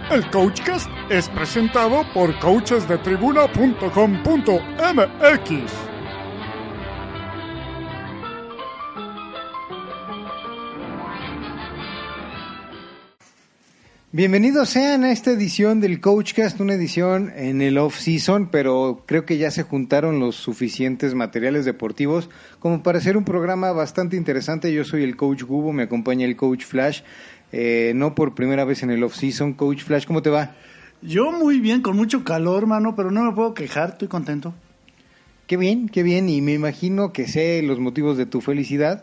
El Coachcast es presentado por coachesdetribuna.com.mx. Bienvenidos sean a esta edición del Coachcast, una edición en el off-season, pero creo que ya se juntaron los suficientes materiales deportivos como para hacer un programa bastante interesante. Yo soy el Coach Gubo, me acompaña el Coach Flash, no por primera vez en el off-season. Coach Flash, ¿cómo te va? Yo muy bien, con mucho calor, mano, pero no me puedo quejar, estoy contento. Qué bien, y me imagino que sé los motivos de tu felicidad.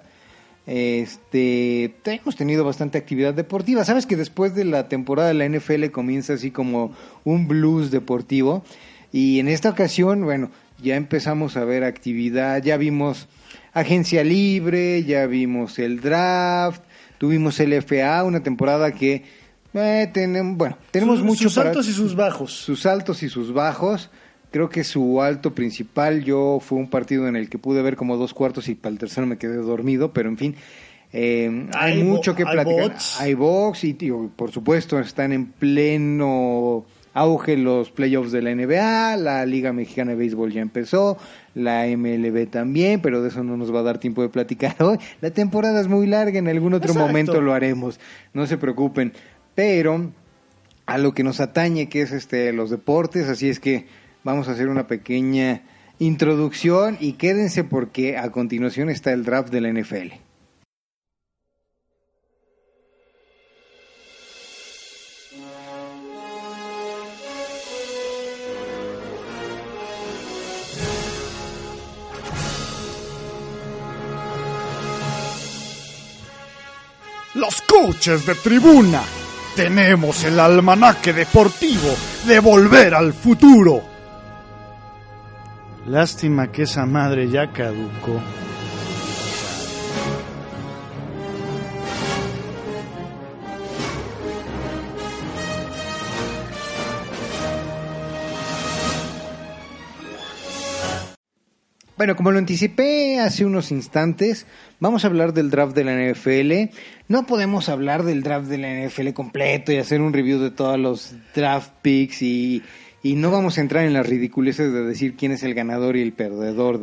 Hemos tenido bastante actividad deportiva. Sabes que después de la temporada de la NFL comienza así como un blues deportivo, y en esta ocasión, bueno, ya empezamos a ver actividad, ya vimos agencia libre, ya vimos el draft, tuvimos el FA, una temporada que tenemos mucho sus altos y sus bajos. Sus altos y sus bajos. Creo que su alto principal, fue un partido en el que pude ver como 2/4 y para el tercero me quedé dormido, pero en fin, hay mucho que platicar. Hay box y por supuesto están en pleno auge los playoffs de la NBA, la Liga Mexicana de Béisbol ya empezó, la MLB también, pero de eso no nos va a dar tiempo de platicar hoy. La temporada es muy larga, en algún otro momento lo haremos, no se preocupen, pero a lo que nos atañe, que es los deportes, así es que vamos a hacer una pequeña introducción y quédense porque a continuación está el draft de la NFL. Los coaches de tribuna. Tenemos el almanaque deportivo de Volver al Futuro. Lástima que esa madre ya caducó. Bueno, como lo anticipé hace unos instantes, vamos a hablar del draft de la NFL. No podemos hablar del draft de la NFL completo y hacer un review de todos los draft picks y no vamos a entrar en las ridiculeces de decir quién es el ganador y el perdedor.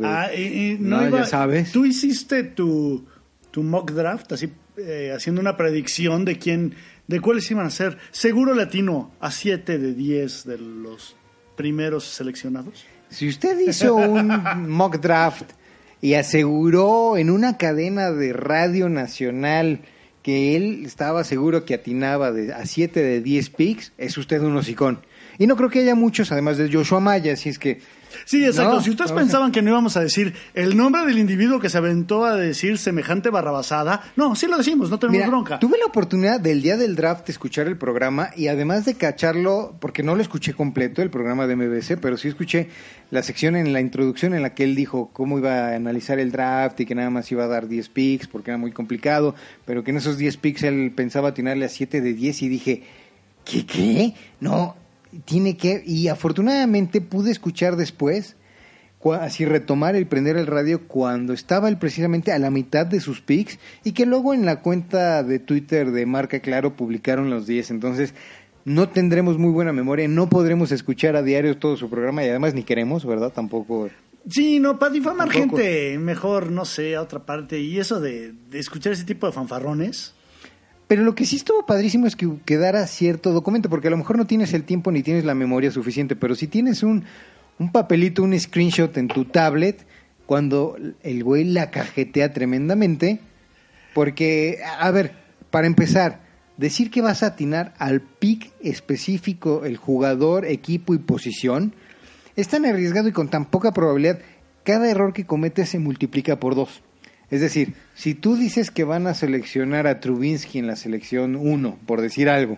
Ya sabes. Tú hiciste tu mock draft, así haciendo una predicción de cuáles iban a ser. ¿Seguro latino a 7 de 10 de los primeros seleccionados? Si usted hizo un mock draft y aseguró en una cadena de radio nacional que él estaba seguro que atinaba a 7 de 10 picks, es usted un hocicón. Y no creo que haya muchos, además de Joshua Maya, así es que... Sí, exacto. Si ustedes pensaban que no íbamos a decir el nombre del individuo que se aventó a decir semejante barrabasada, no, sí lo decimos, no tenemos bronca. Tuve la oportunidad del día del draft de escuchar el programa y además de cacharlo, porque no lo escuché completo, el programa de MBC, pero sí escuché la sección en la introducción en la que él dijo cómo iba a analizar el draft y que nada más iba a dar 10 picks porque era muy complicado, pero que en esos 10 picks él pensaba atinarle a 7 de 10 y dije, ¿qué? No... Tiene que, y afortunadamente pude escuchar después, así retomar el prender el radio cuando estaba él precisamente a la mitad de sus picks y que luego en la cuenta de Twitter de Marca Claro publicaron los 10, entonces no tendremos muy buena memoria, no podremos escuchar a diario todo su programa y además ni queremos, ¿verdad? Tampoco... Sí, no, para difamar gente, mejor, no sé, a otra parte, y eso de escuchar ese tipo de fanfarrones... Pero lo que sí estuvo padrísimo es que quedara cierto documento, porque a lo mejor no tienes el tiempo ni tienes la memoria suficiente, pero si tienes un papelito, un screenshot en tu tablet, cuando el güey la cajetea tremendamente, porque, a ver, para empezar, decir que vas a atinar al pick específico, el jugador, equipo y posición, es tan arriesgado y con tan poca probabilidad, cada error que cometes se multiplica por 2. Es decir, si tú dices que van a seleccionar a Trubinsky en la selección 1, por decir algo,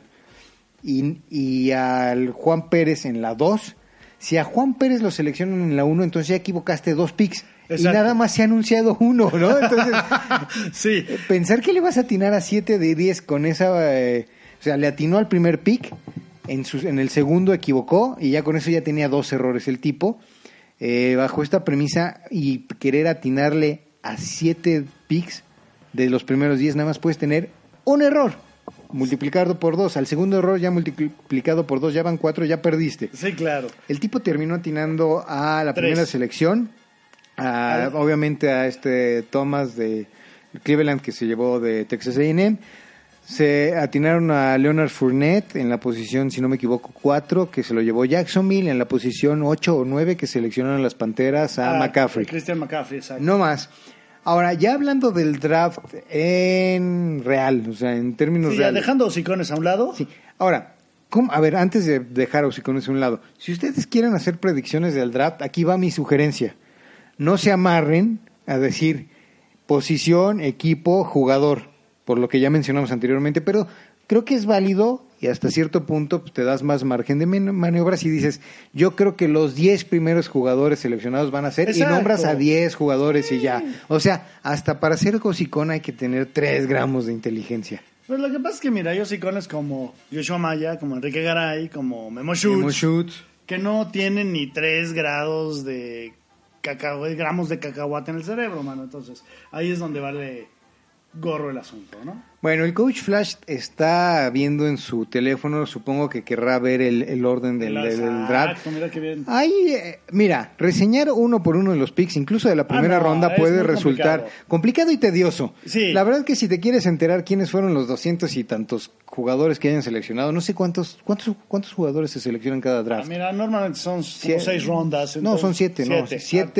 y al Juan Pérez en la 2, si a Juan Pérez lo seleccionan en la 1, entonces ya equivocaste 2 picks. Exacto. Y nada más se ha anunciado 1, ¿no? Entonces, sí. Pensar que le vas a atinar a 7 de 10 con esa... o sea, le atinó al primer pick, en el segundo equivocó, y ya con eso ya tenía 2 errores el tipo. Bajo esta premisa y querer atinarle a 7 picks de los primeros 10, nada más puedes tener un error. multiplicado por 2. Al segundo error ya multiplicado por 2, ya van 4, ya perdiste. Sí, claro. El tipo terminó atinando a la 3. primera selección, obviamente a Thomas de Cleveland que se llevó de Texas A&M. Se atinaron a Leonard Fournette en la posición, si no me equivoco, 4, que se lo llevó Jacksonville. En la posición 8 o 9 que seleccionaron las Panteras a McCaffrey. Christian McCaffrey, exacto. No más. Ahora, ya hablando del draft en real, o sea, en términos Sí, ya reales. dejando hocicones a un lado. Sí. Ahora, a ver, antes de dejar hocicones a un lado, si ustedes quieren hacer predicciones del draft, aquí va mi sugerencia. No se amarren a decir posición, equipo, jugador, por lo que ya mencionamos anteriormente, pero creo que es válido y hasta cierto punto pues, te das más margen de maniobras y dices, yo creo que los 10 primeros jugadores seleccionados van a ser, Exacto. y nombras a 10 jugadores y ya. O sea, hasta para ser hocicón hay que tener 3 gramos de inteligencia. Pues lo que pasa es que, mira, hay hocicones como Joshua Maya, como Enrique Garay, como Memo Schutz, que no tienen ni 3 grados de gramos de cacahuate en el cerebro, mano. Entonces, ahí es donde vale gorro el asunto, ¿no? Bueno, el Coach Flash está viendo en su teléfono, supongo que querrá ver el orden del draft. Mira qué bien. Ahí, mira, reseñar uno por uno de los picks, incluso de la primera ronda, puede resultar complicado y tedioso. Sí. La verdad es que si te quieres enterar quiénes fueron los 200 y tantos jugadores que hayan seleccionado, no sé cuántos jugadores se seleccionan cada draft. Mira, normalmente son como 6 rondas. No, son 7,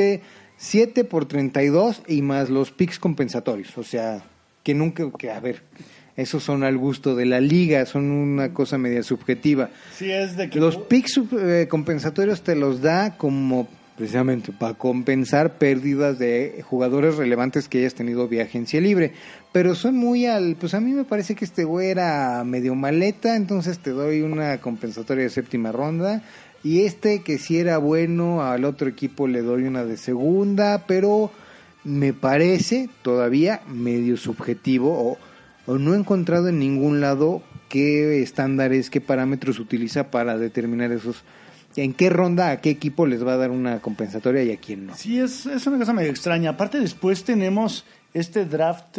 7 por 32 y más los picks compensatorios, o sea, a ver, esos son al gusto de la liga, son una cosa media subjetiva. Sí, es de que los picks compensatorios te los da como precisamente para compensar pérdidas de jugadores relevantes que hayas tenido vía agencia libre, pero son muy pues a mí me parece que este güey era medio maleta, entonces te doy una compensatoria de 7ª ronda, y que si era bueno, al otro equipo le doy una de 2ª, pero me parece todavía medio subjetivo o no he encontrado en ningún lado qué estándares, qué parámetros utiliza para determinar en qué ronda a qué equipo les va a dar una compensatoria y a quién no. Sí, es una cosa medio extraña. Aparte después tenemos este draft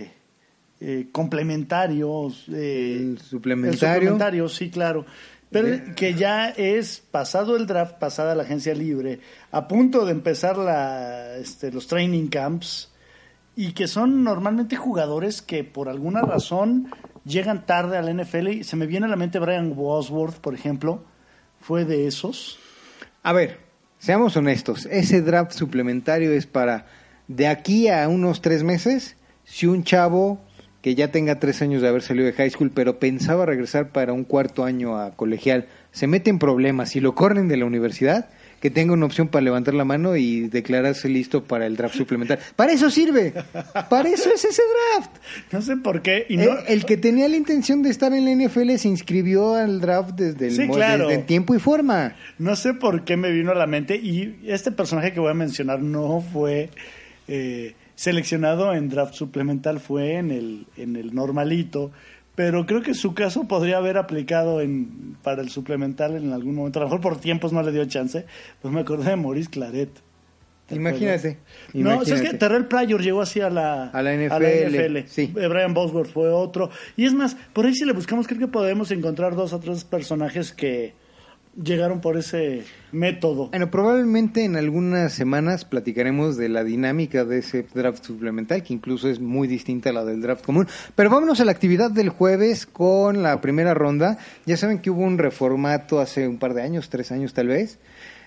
complementario. El suplementario. El suplementario, sí, claro. Pero que ya es pasado el draft, pasada la agencia libre, a punto de empezar los training camps, y que son normalmente jugadores que por alguna razón llegan tarde al NFL. Y se me viene a la mente Brian Bosworth, por ejemplo, fue de esos. A ver, seamos honestos, ese draft suplementario es para de aquí a unos 3 meses, si un chavo que ya tenga 3 años de haber salido de high school, pero pensaba regresar para un 4º año a colegial, se mete en problemas y lo corren de la universidad, que tenga una opción para levantar la mano y declararse listo para el draft suplementario. ¡Para eso sirve! ¡Para eso es ese draft! No sé por qué. Y el que tenía la intención de estar en la NFL se inscribió al draft desde tiempo y forma. No sé por qué me vino a la mente, y este personaje que voy a mencionar no fue seleccionado en draft suplemental, fue en el normalito, pero creo que su caso podría haber aplicado para el suplemental en algún momento. A lo mejor por tiempos no le dio chance. Pues me acordé de Maurice Claret. Imagínate. No, ¿sabes qué? Terrell Pryor llegó así a la NFL. Sí. Brian Bosworth fue otro. Y es más, por ahí si le buscamos, creo que podemos encontrar 2 o 3 personajes que llegaron por ese método. Bueno, probablemente en algunas semanas platicaremos de la dinámica de ese draft suplemental, que incluso es muy distinta a la del draft común. Pero vámonos a la actividad del jueves con la primera ronda. Ya saben que hubo un reformato hace un par de años, 3 años tal vez.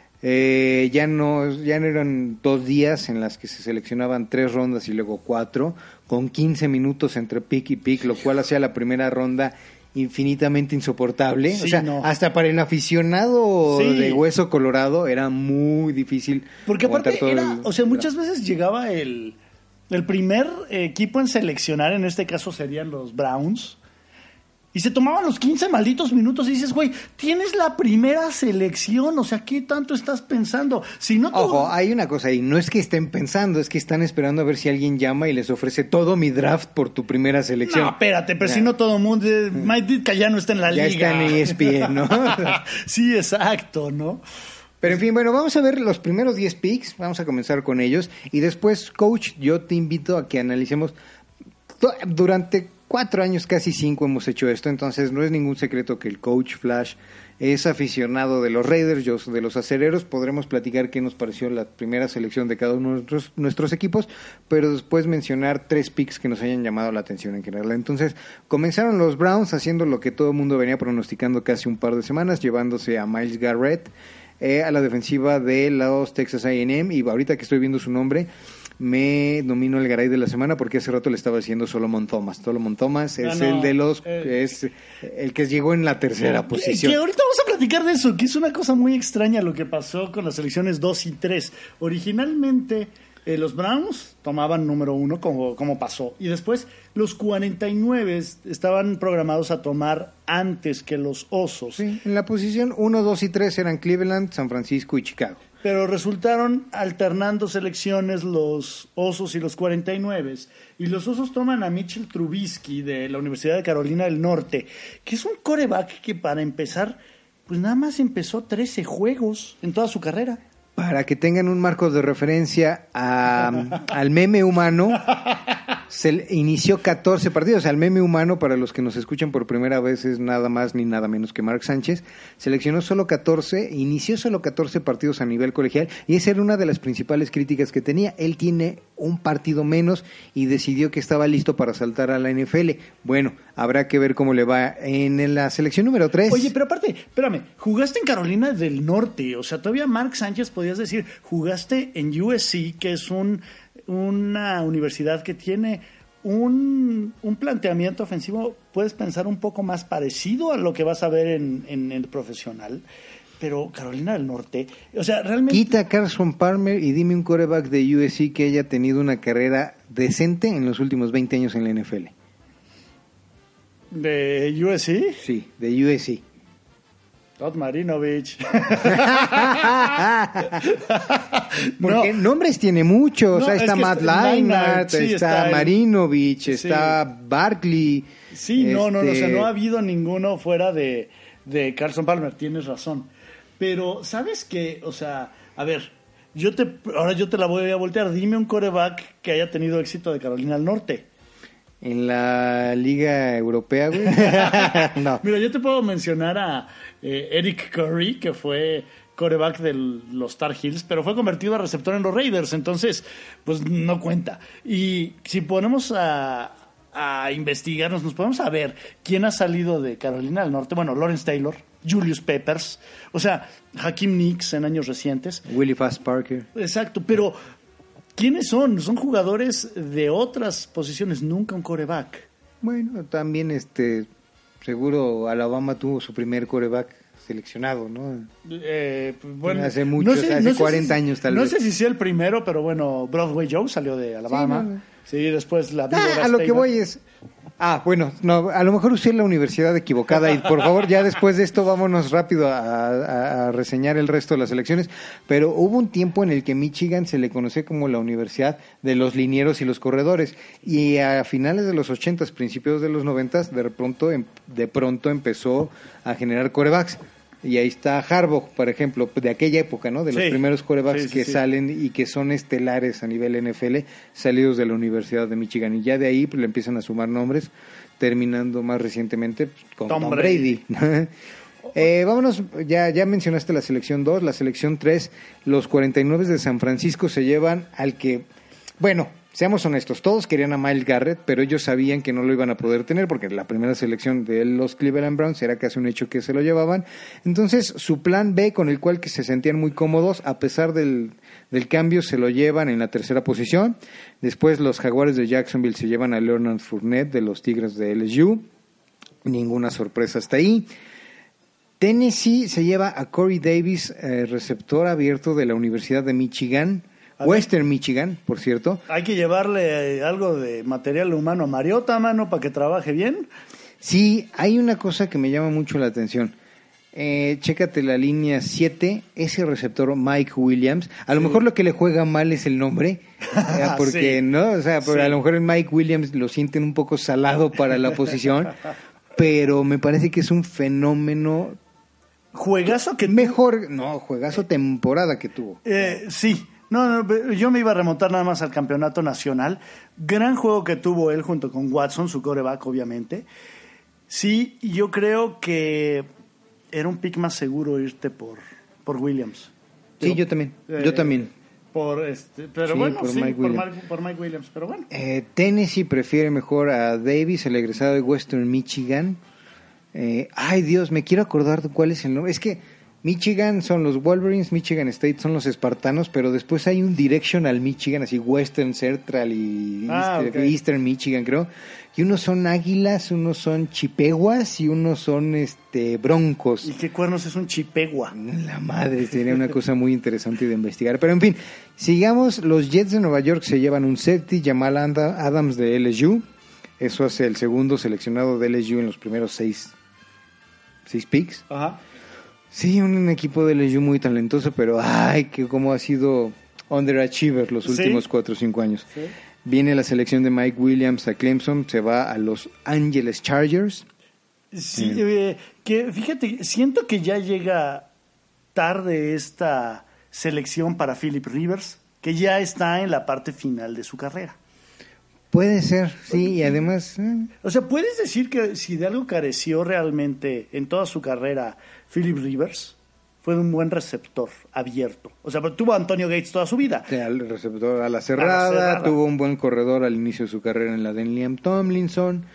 Ya no eran 2 días en las que se seleccionaban 3 rondas y luego 4, con 15 minutos entre pick y pick, lo cual hacía la primera ronda infinitamente insoportable. Sí, o sea, hasta para el aficionado de hueso colorado era muy difícil. Porque aparte muchas veces llegaba el primer equipo en seleccionar, en este caso serían los Browns, y se tomaban los 15 malditos minutos y dices, güey, tienes la primera selección, o sea, ¿qué tanto estás pensando? Si no Ojo, hay una cosa ahí, no es que estén pensando, es que están esperando a ver si alguien llama y les ofrece todo mi draft por tu primera selección. No, espérate, pero si no todo el mundo, Mike Ditka ya no está en la liga. Ya está en ESPN, ¿no? Sí, exacto, ¿no? Pero en fin, bueno, vamos a ver los primeros 10 picks, vamos a comenzar con ellos, y después, coach, yo te invito a que analicemos durante 4 años, casi 5 hemos hecho esto, entonces no es ningún secreto que el coach Flash es aficionado de los Raiders, yo de los Acereros. Podremos platicar qué nos pareció la primera selección de cada uno de nuestros equipos, pero después mencionar 3 picks que nos hayan llamado la atención en general. Entonces, comenzaron los Browns haciendo lo que todo el mundo venía pronosticando casi un par de semanas, llevándose a Myles Garrett, a la defensiva de los Texas A&M, y ahorita que estoy viendo su nombre, me domino el garay de la semana porque hace rato le estaba diciendo Solomon Thomas. Solomon Thomas es el de los es el que llegó en la tercera posición. Que ahorita vamos a platicar de eso, que es una cosa muy extraña lo que pasó con las selecciones 2 y 3. Originalmente los Browns tomaban número 1 como pasó, y después los 49 estaban programados a tomar antes que los Osos. Sí, en la posición 1, 2 y 3 eran Cleveland, San Francisco y Chicago. Pero resultaron alternando selecciones los Osos y los 49. Y los Osos toman a Mitchell Trubisky de la Universidad de Carolina del Norte, que es un quarterback que para empezar, pues nada más empezó 13 juegos en toda su carrera. Para que tengan un marco de referencia al meme humano, se inició 14 partidos. Al meme humano, para los que nos escuchan por primera vez, es nada más ni nada menos que Mark Sánchez. Seleccionó solo 14, inició solo 14 partidos a nivel colegial, y esa era una de las principales críticas que tenía. Él tiene un partido menos y decidió que estaba listo para saltar a la NFL. Bueno, habrá que ver cómo le va en la selección número 3. Oye, pero aparte, espérame, jugaste en Carolina del Norte, o sea, todavía Mark Sánchez podías decir, jugaste en USC, que es una universidad que tiene un planteamiento ofensivo, puedes pensar un poco más parecido a lo que vas a ver en el profesional. Pero Carolina del Norte, o sea, realmente... Quita a Carson Palmer y dime un quarterback de USC que haya tenido una carrera decente en los últimos 20 años en la NFL. ¿De USC? Sí, de USC. Todd Marinovich. Porque nombres tiene muchos. No, o sea, está Matt Leinart, sí, está Marinovich, está Barkley. Sí, o sea, no ha habido ninguno fuera de Carson Palmer, tienes razón. Pero, ¿sabes qué? O sea, a ver, ahora yo te la voy a voltear. Dime un quarterback que haya tenido éxito de Carolina del Norte. En la Liga Europea, güey. No. Mira, yo te puedo mencionar a Eric Curry, que fue quarterback de los Tar Heels, pero fue convertido a receptor en los Raiders, entonces, pues no cuenta. Y si ponemos a investigarnos, nos podemos saber quién ha salido de Carolina del Norte. Bueno, Lawrence Taylor, Julius Peppers, o sea, Hakeem Nicks en años recientes. Willie Fast Parker. Exacto, pero ¿quiénes son? Son jugadores de otras posiciones, nunca un quarterback. Bueno, también seguro Alabama tuvo su primer quarterback seleccionado, ¿no? Bueno, hace muchos, hace 40 años tal vez. No sé si sea el primero, pero bueno, Broadway Joe salió de Alabama. Sí, después la a lo que voy es... bueno, no, a lo mejor usé la universidad equivocada y por favor ya después de esto vámonos rápido a reseñar el resto de las elecciones, pero hubo un tiempo en el que Michigan se le conoce como la universidad de los linieros y los corredores, y a finales de los 80s, principios de los 90s, de pronto empezó a generar quarterbacks. Y ahí está Harbaugh, por ejemplo, de aquella época, ¿no? De los primeros quarterbacks que salen y que son estelares a nivel NFL, salidos de la Universidad de Michigan. Y ya de ahí pues, le empiezan a sumar nombres, terminando más recientemente con Tom Brady. Vámonos, ya mencionaste la selección 2, la selección 3. Los 49 de San Francisco se llevan al que, bueno... Seamos honestos, todos querían a Myles Garrett, pero ellos sabían que no lo iban a poder tener porque la primera selección de los Cleveland Browns era casi un hecho que se lo llevaban. Entonces, su plan B, con el cual que se sentían muy cómodos, a pesar del cambio, se lo llevan en la tercera posición. Después, los Jaguares de Jacksonville se llevan a Leonard Fournette de los Tigres de LSU. Ninguna sorpresa hasta ahí. Tennessee se lleva a Corey Davis, receptor abierto de la Universidad de Michigan. Western Michigan, por cierto. Hay que llevarle algo de material humano a Mariota, mano, para que trabaje bien. Sí, hay una cosa que me llama mucho la atención. Chécate la línea 7, ese receptor Mike Williams. A lo mejor lo que le juega mal es el nombre, porque no, o sea, a lo mejor el Mike Williams lo sienten un poco salado para la posición, pero me parece que es un fenómeno. Juegazo que mejor, no, juegazo temporada que tuvo. Sí. No, yo me iba a remontar nada más al campeonato nacional. Gran juego que tuvo él junto con Watson, su quarterback, obviamente. Sí, yo creo que era un pick más seguro irte por Williams. Sí, yo también. Pero Sí, bueno, por sí, Mike Williams. por Mike Williams, pero bueno. Tennessee prefiere mejor a Davis, el egresado de Western Michigan. Ay, Dios, me quiero acordar de cuál es el nombre. Es que Michigan son los Wolverines, Michigan State son los Espartanos, pero después hay un Directional Michigan, así Western, Central y Eastern Michigan, creo. Y unos son Águilas, unos son Chipeguas y unos son Broncos. ¿Y qué cuernos es un Chipegua? La madre, sería una cosa muy interesante de investigar. Pero en fin, sigamos. Los Jets de Nueva York se llevan un safety, Jamal Adams de LSU. Eso hace el segundo seleccionado de LSU en los primeros seis picks. Ajá. Sí, un equipo de LSU muy talentoso, pero ay, que cómo ha sido underachiever los últimos 4 o 5 años. Sí. Viene la selección de Mike Williams a Clemson, se va a Los Angeles Chargers. Sí, que fíjate, siento que ya llega tarde esta selección para Philip Rivers, que ya está en la parte final de su carrera. Puede ser, sí, y además... O sea, ¿puedes decir que si de algo careció realmente en toda su carrera Philip Rivers? Fue un buen receptor abierto. O sea, tuvo a Antonio Gates toda su vida. El receptor a la cerrada, tuvo un buen corredor al inicio de su carrera en la de Liam Tomlinson.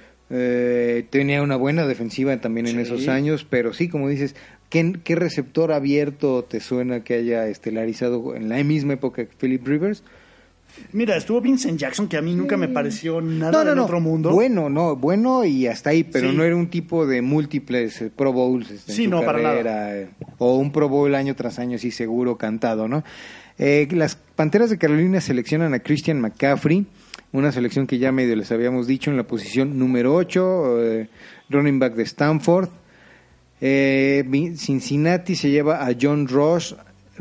Tenía una buena defensiva también en esos años, pero sí, como dices, ¿qué receptor abierto te suena que haya estelarizado en la misma época que Philip Rivers? Mira, estuvo Vincent Jackson, que a mí nunca me pareció nada del otro mundo. Bueno y hasta ahí, pero no era un tipo de múltiples Pro Bowls en su carrera, para nada. O un Pro Bowl año tras año, sí, seguro, cantado, ¿no? Las Panteras de Carolina seleccionan a Christian McCaffrey, una selección que ya medio les habíamos dicho, en la posición número 8, running back de Stanford. Cincinnati se lleva a John Ross,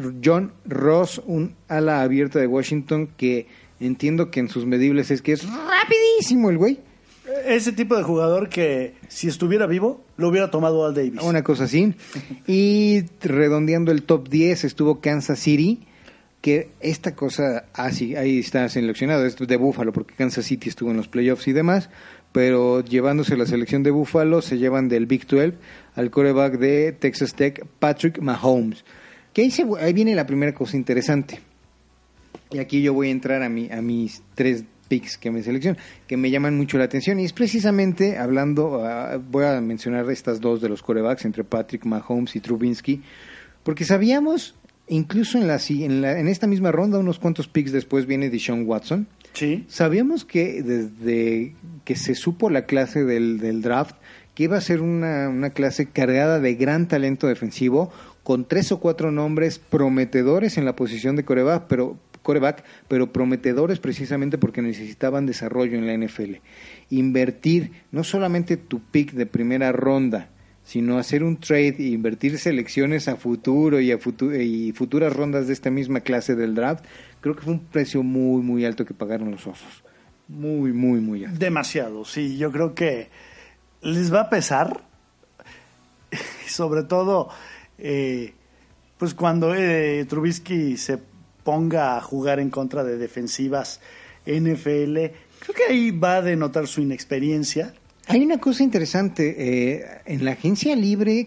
un ala abierta de Washington, que entiendo que en sus medibles es que es rapidísimo el güey. Ese tipo de jugador que si estuviera vivo lo hubiera tomado Al Davis. Una cosa así. Y redondeando el top 10 estuvo Kansas City, que esta cosa, sí, ahí está seleccionado, es de Buffalo, porque Kansas City estuvo en los playoffs y demás, pero llevándose la selección de Buffalo, se llevan del Big 12 al quarterback de Texas Tech, Patrick Mahomes. Que ahí viene la primera cosa interesante. Y aquí yo voy a entrar a mis 3 picks que me selecciono, que me llaman mucho la atención. Y es precisamente hablando, voy a mencionar estas 2 de los quarterbacks, entre Patrick Mahomes y Trubinsky, porque sabíamos, incluso en esta misma ronda, unos cuantos picks después viene Deshaun Watson. Sí. Sabíamos que desde que se supo la clase del draft, que iba a ser una clase cargada de gran talento defensivo, con 3 o 4 nombres prometedores en la posición de quarterback, pero prometedores precisamente porque necesitaban desarrollo en la NFL. Invertir no solamente tu pick de primera ronda, sino hacer un trade e invertir selecciones a futuro y futuras rondas de esta misma clase del draft, creo que fue un precio muy, muy alto que pagaron los Osos. Muy, muy, muy alto. Demasiado, sí. Yo creo que les va a pesar, sobre todo... pues cuando Trubisky se ponga a jugar en contra de defensivas NFL, creo que ahí va a denotar su inexperiencia. Hay una cosa interesante, en la agencia libre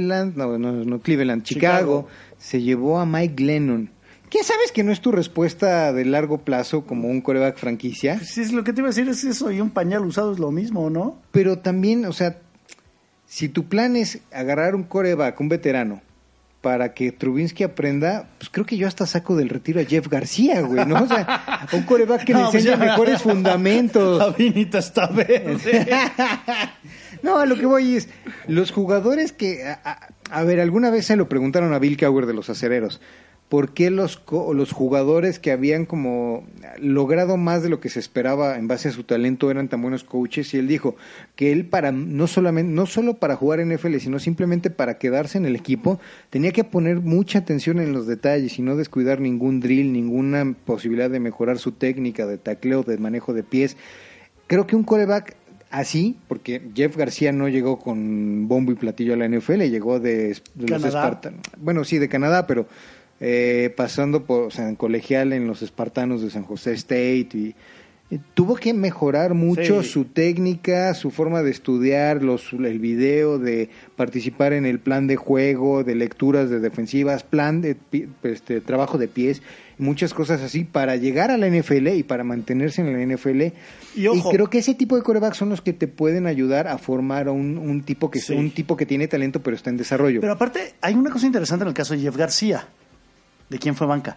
Chicago se llevó a Mike Glennon. ¿Qué sabes que no es tu respuesta de largo plazo como un quarterback franquicia? Pues es lo que te iba a decir, es eso, y un pañal usado es lo mismo, ¿no? Pero también, o sea, si tu plan es agarrar un quarterback, un veterano, para que Trubinsky aprenda, pues creo que yo hasta saco del retiro a Jeff García, güey, ¿no? O sea, un quarterback que le enseña mejores fundamentos. La vinita está verde. No, a lo que voy es, los jugadores que... A ver, alguna vez se lo preguntaron a Bill Cowher de los Acereros. ¿Por qué los jugadores que habían como logrado más de lo que se esperaba en base a su talento eran tan buenos coaches? Y él dijo que él no solo para jugar en NFL, sino simplemente para quedarse en el equipo, tenía que poner mucha atención en los detalles y no descuidar ningún drill, ninguna posibilidad de mejorar su técnica de tacleo, de manejo de pies. Creo que un quarterback así, porque Jeff García no llegó con bombo y platillo a la NFL, llegó de los Spartans. Bueno, sí, de Canadá, pero... pasando por, o sea, en colegial en los Espartanos de San José State y tuvo que mejorar mucho su técnica, su forma de estudiar, el video, de participar en el plan de juego, de lecturas de defensivas, plan de trabajo de pies, muchas cosas así para llegar a la NFL y para mantenerse en la NFL. Y creo que ese tipo de quarterbacks son los que te pueden ayudar a formar un tipo que tiene talento pero está en desarrollo. Pero aparte hay una cosa interesante en el caso de Jeff García. ¿De quién fue banca?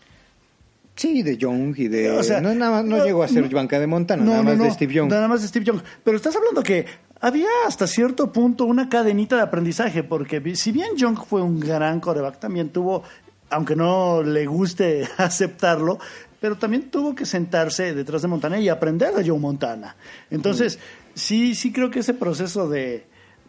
Sí, de Young y de... O sea, no llegó a ser banca de Montana, nada más de Steve Young. Nada más de Steve Young. Pero estás hablando que había hasta cierto punto una cadenita de aprendizaje, porque si bien Young fue un gran quarterback, también tuvo, aunque no le guste aceptarlo, pero también tuvo que sentarse detrás de Montana y aprender de Joe Montana. Entonces, sí creo que ese proceso de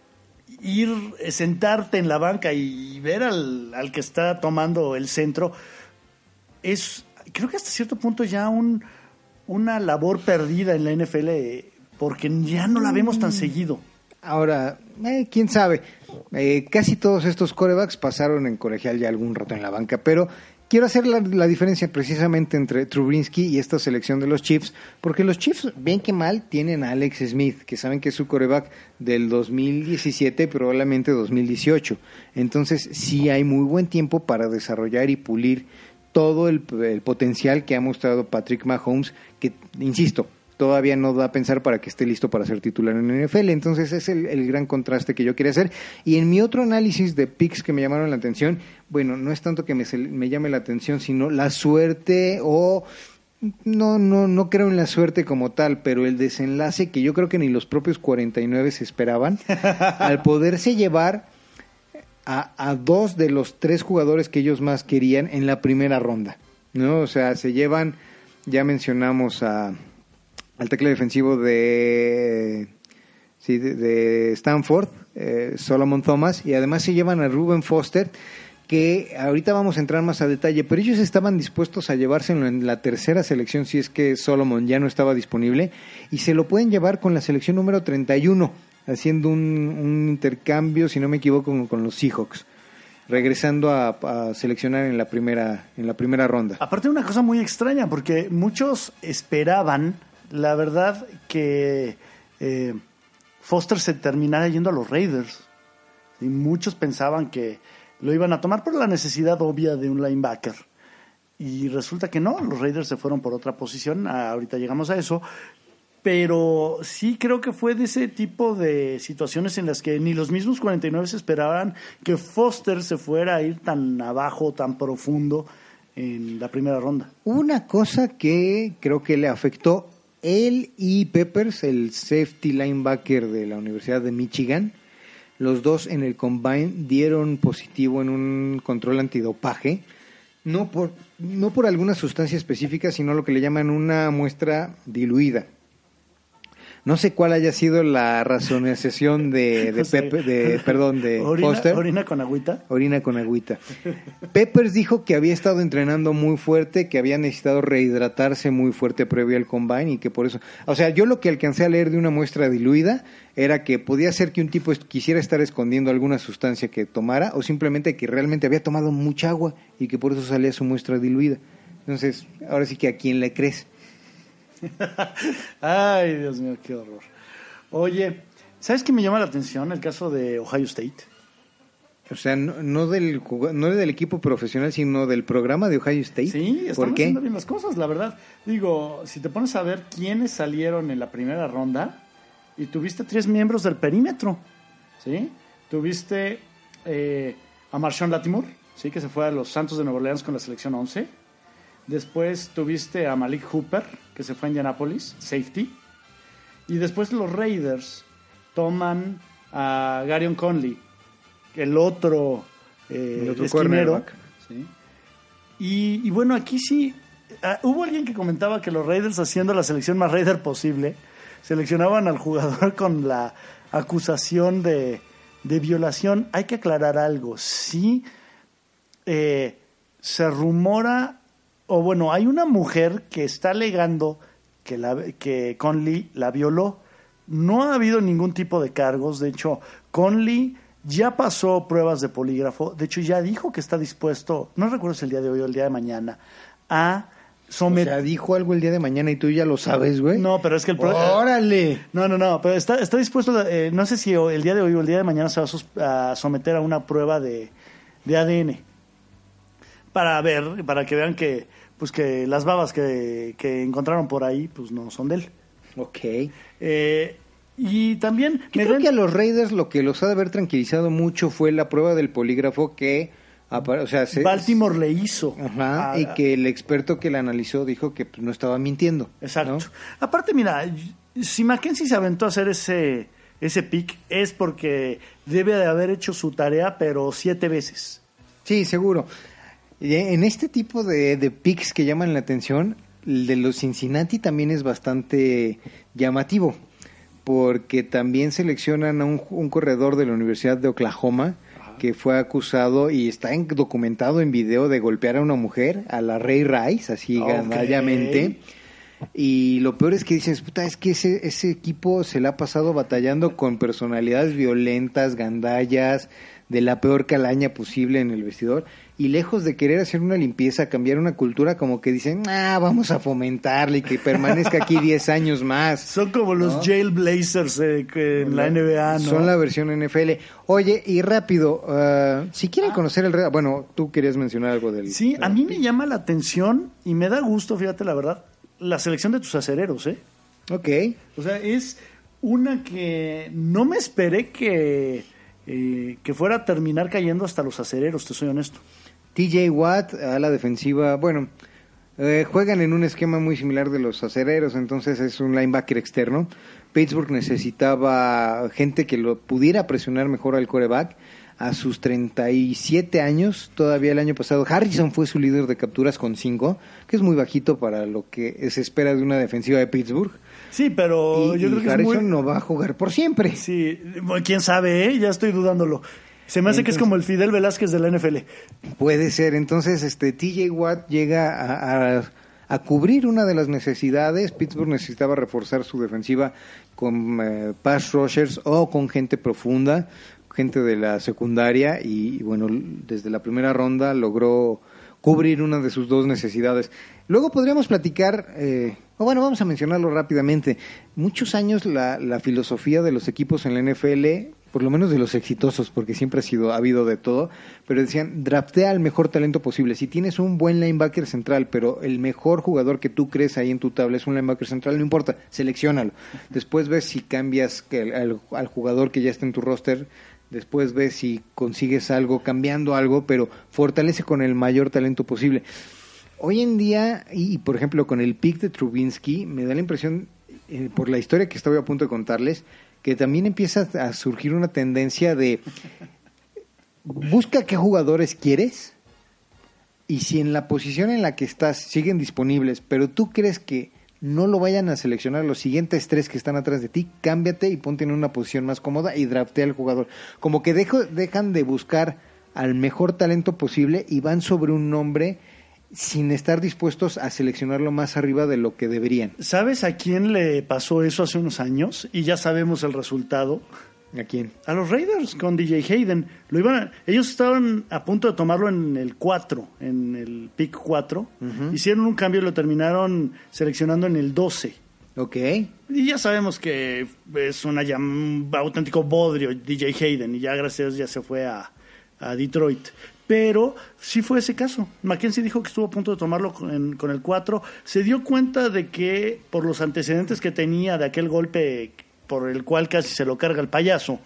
sentarte en la banca y ver al que está tomando el centro es... Creo que hasta cierto punto ya una labor perdida en la NFL, porque ya no la vemos tan seguido. Ahora, quién sabe, casi todos estos quarterbacks pasaron en colegial ya algún rato en la banca, pero quiero hacer la diferencia precisamente entre Trubinsky y esta selección de los Chiefs, porque los Chiefs, bien que mal, tienen a Alex Smith, que saben que es su quarterback del 2017, probablemente 2018. Entonces, sí hay muy buen tiempo para desarrollar y pulir todo el potencial que ha mostrado Patrick Mahomes, que, insisto, todavía no da a pensar para que esté listo para ser titular en la NFL. Entonces es el gran contraste que yo quería hacer. Y en mi otro análisis de picks que me llamaron la atención, bueno, no es tanto que me llame la atención, sino la suerte o... No creo en la suerte como tal, pero el desenlace que yo creo que ni los propios 49 se esperaban, al poderse llevar a dos de los tres jugadores que ellos más querían en la primera ronda, ¿no? O sea, se llevan, ya mencionamos al tackle defensivo de Stanford, Solomon Thomas, y además se llevan a Reuben Foster, que ahorita vamos a entrar más a detalle, pero ellos estaban dispuestos a llevárselo en la tercera selección si es que Solomon ya no estaba disponible, y se lo pueden llevar con la selección número 31, haciendo un intercambio, si no me equivoco, con los Seahawks, regresando a seleccionar en la primera ronda. Aparte, una cosa muy extraña, porque muchos esperaban, la verdad, que Foster se terminara yendo a los Raiders, y muchos pensaban que lo iban a tomar por la necesidad obvia de un linebacker, y resulta que no, los Raiders se fueron por otra posición. Ahorita llegamos a eso. Pero sí creo que fue de ese tipo de situaciones en las que ni los mismos 49 se esperaban que Foster se fuera a ir tan abajo, tan profundo en la primera ronda. Una cosa que creo que le afectó, él y Peppers, el safety linebacker de la Universidad de Michigan, los dos en el combine dieron positivo en un control antidopaje, no por alguna sustancia específica, sino lo que le llaman una muestra diluida. No sé cuál haya sido la racionalización de Foster. ¿Orina con agüita? Orina con agüita. Peppers dijo que había estado entrenando muy fuerte, que había necesitado rehidratarse muy fuerte previo al combine y que por eso... O sea, yo lo que alcancé a leer de una muestra diluida era que podía ser que un tipo quisiera estar escondiendo alguna sustancia que tomara o simplemente que realmente había tomado mucha agua y que por eso salía su muestra diluida. Entonces, ahora sí que ¿a quién le crees? Ay, Dios mío, qué horror. Oye, ¿sabes qué me llama la atención? El caso de Ohio State. O sea, no del equipo profesional, sino del programa de Ohio State. Sí, están haciendo bien las cosas, la verdad. Digo, si te pones a ver quiénes salieron en la primera ronda, y tuviste 3 miembros del perímetro, ¿sí? Tuviste a Marshawn Lattimore, ¿sí? Que se fue a los Santos de Nueva Orleans con la selección 11. Después tuviste a Malik Hooper, que se fue a Indianapolis, safety. Y después los Raiders toman a Garion Conley, el otro esquinero. ¿Sí? Y bueno, aquí sí, hubo alguien que comentaba que los Raiders, haciendo la selección más Raider posible, seleccionaban al jugador con la acusación de violación. Hay que aclarar algo. Sí, se rumora... O bueno, hay una mujer que está alegando que Conley la violó. No ha habido ningún tipo de cargos. De hecho, Conley ya pasó pruebas de polígrafo, de hecho ya dijo que está dispuesto, no recuerdo si el día de hoy o el día de mañana, a someter... O sea, dijo algo el día de mañana y tú ya lo sabes, güey. No, pero es que el ¡Órale! No, pero está dispuesto, no sé si el día de hoy o el día de mañana se va a someter a una prueba de ADN para que vean que pues que las babas que encontraron por ahí pues no son de él. Ok. Y también... Yo creo que a los Raiders lo que los ha de haber tranquilizado mucho fue la prueba del polígrafo que... O sea, Baltimore le hizo. Ajá, y que el experto que la analizó dijo que pues, no estaba mintiendo. Exacto. ¿no? Aparte, mira, si Mackenzie se aventó a hacer ese pick es porque debe de haber hecho su tarea, pero 7 veces. Sí, seguro. En este tipo de picks que llaman la atención, el de los Cincinnati también es bastante llamativo, porque también seleccionan a un corredor de la Universidad de Oklahoma, que fue acusado y está documentado en video de golpear a una mujer, a la Ray Rice, así gandallamente. Y lo peor es que dices, puta, es que ese equipo se le ha pasado batallando con personalidades violentas, gandallas, de la peor calaña posible en el vestidor. Y lejos de querer hacer una limpieza, cambiar una cultura, como que dicen, vamos a fomentarle y que permanezca aquí 10 años más. Son como los Jailblazers en la NBA, ¿no? Son la versión NFL. Oye, y rápido, si quieren conocer el... Bueno, tú querías mencionar algo del... Sí, a mí me llama la atención y me da gusto, fíjate la verdad, la selección de tus acereros, ¿eh? Ok. O sea, es una que no me esperé que fuera a terminar cayendo hasta los acereros, te soy honesto. TJ Watt a la defensiva, bueno, juegan en un esquema muy similar de los acereros, entonces es un linebacker externo. Pittsburgh necesitaba gente que lo pudiera presionar mejor al quarterback. A sus 37 años, todavía el año pasado, Harrison fue su líder de capturas con 5, que es muy bajito para lo que se espera de una defensiva de Pittsburgh. Sí, pero yo creo que Harrison no va a jugar por siempre. Sí, quién sabe, ¿eh? Ya estoy dudándolo. Se me hace que es como el Fidel Velázquez de la NFL. Puede ser. Entonces, TJ Watt llega a cubrir una de las necesidades. Pittsburgh necesitaba reforzar su defensiva con pass rushers o con gente profunda, gente de la secundaria, y bueno, desde la primera ronda logró cubrir una de sus dos necesidades. Luego podríamos platicar, vamos a mencionarlo rápidamente. Muchos años la filosofía de los equipos en la NFL, por lo menos de los exitosos, porque siempre ha habido de todo, pero decían, draftea al mejor talento posible. Si tienes un buen linebacker central, pero el mejor jugador que tú crees ahí en tu tabla es un linebacker central, no importa, selecciónalo. Después ves si cambias al jugador que ya está en tu roster. Después ves si consigues algo, cambiando algo, pero fortalece con el mayor talento posible. Hoy en día, y por ejemplo con el pick de Trubinsky, me da la impresión, por la historia que estoy a punto de contarles, que también empieza a surgir una tendencia de busca qué jugadores quieres, y si en la posición en la que estás siguen disponibles, pero tú crees que no lo vayan a seleccionar los siguientes 3 que están atrás de ti, cámbiate y ponte en una posición más cómoda y draftea al jugador. Como que dejan de buscar al mejor talento posible y van sobre un nombre sin estar dispuestos a seleccionarlo más arriba de lo que deberían. ¿Sabes a quién le pasó eso hace unos años? Y ya sabemos el resultado. ¿A quién? A los Raiders con DJ Hayden. Ellos estaban a punto de tomarlo en el 4, en el pick 4. Uh-huh. Hicieron un cambio y lo terminaron seleccionando en el 12. Ok. Y ya sabemos que es un auténtico bodrio DJ Hayden. Y ya gracias a Dios ya se fue a Detroit. Pero sí fue ese caso. Mackenzie dijo que estuvo a punto de tomarlo con el 4. Se dio cuenta de que por los antecedentes que tenía de aquel golpe por el cual casi se lo carga el payaso,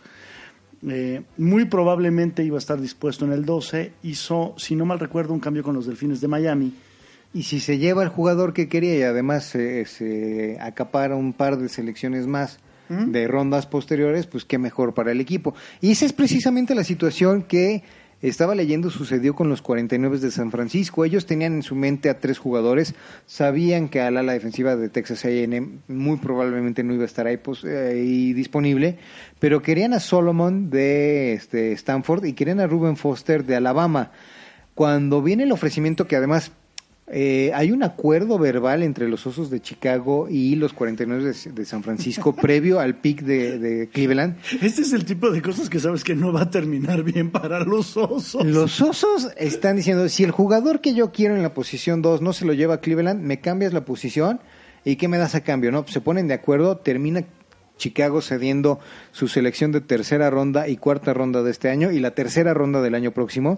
muy probablemente iba a estar dispuesto en el 12. Hizo, si no mal recuerdo, un cambio con los Delfines de Miami. Y si se lleva al jugador que quería y además se acapara un par de selecciones más de rondas posteriores, pues qué mejor para el equipo. Y esa es precisamente la situación que estaba leyendo sucedió con los 49 de San Francisco. Ellos tenían en su mente a 3 jugadores, sabían que al ala defensiva de Texas A&M muy probablemente no iba a estar ahí disponible, pero querían a Solomon de Stanford y querían a Reuben Foster de Alabama. Cuando viene el ofrecimiento, que además Hay un acuerdo verbal entre los Osos de Chicago y los 49 de San Francisco previo al pick de Cleveland. Este es el tipo de cosas que sabes que no va a terminar bien para los Osos. Los Osos están diciendo, si el jugador que yo quiero en la posición 2 no se lo lleva a Cleveland, me cambias la posición y ¿qué me das a cambio? No, pues se ponen de acuerdo, termina Chicago cediendo su selección de tercera ronda y cuarta ronda de este año y la tercera ronda del año próximo.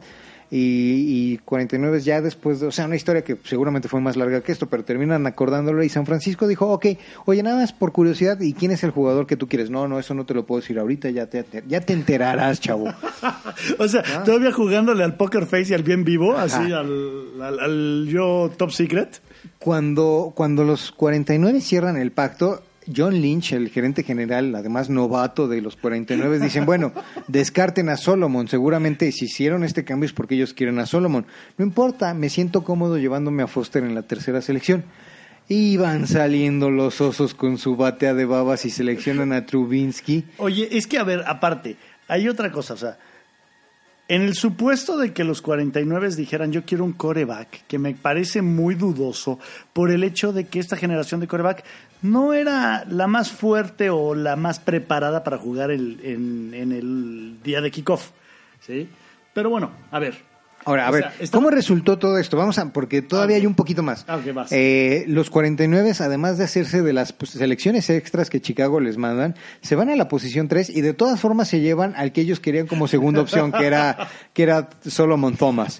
Y 49 ya después de, o sea, una historia que seguramente fue más larga que esto, pero terminan acordándolo y San Francisco dijo, ok, oye, nada más por curiosidad, ¿y quién es el jugador que tú quieres? No, eso no te lo puedo decir ahorita, ya te enterarás, chavo. O sea, todavía jugándole al poker face y al bien vivo, así al yo top secret. Cuando los 49 cierran el pacto, John Lynch, el gerente general, además novato de los 49, dicen, bueno, descarten a Solomon. Seguramente si hicieron este cambio es porque ellos quieren a Solomon. No importa, me siento cómodo llevándome a Foster en la tercera selección. Y van saliendo los Osos con su batea de babas y seleccionan a Trubinsky. Oye, es que, a ver, aparte, hay otra cosa, o sea, en el supuesto de que los 49 dijeran yo quiero un quarterback, que me parece muy dudoso por el hecho de que esta generación de quarterback no era la más fuerte o la más preparada para jugar en el día de kickoff, ¿sí? Pero bueno, a ver. Ahora, ¿cómo resultó todo esto? Porque todavía hay un poquito más. Okay, vas. Los 49, además de hacerse de las selecciones extras que Chicago les mandan, se van a la posición 3 y de todas formas se llevan al que ellos querían como segunda opción, que era Solomon Thomas.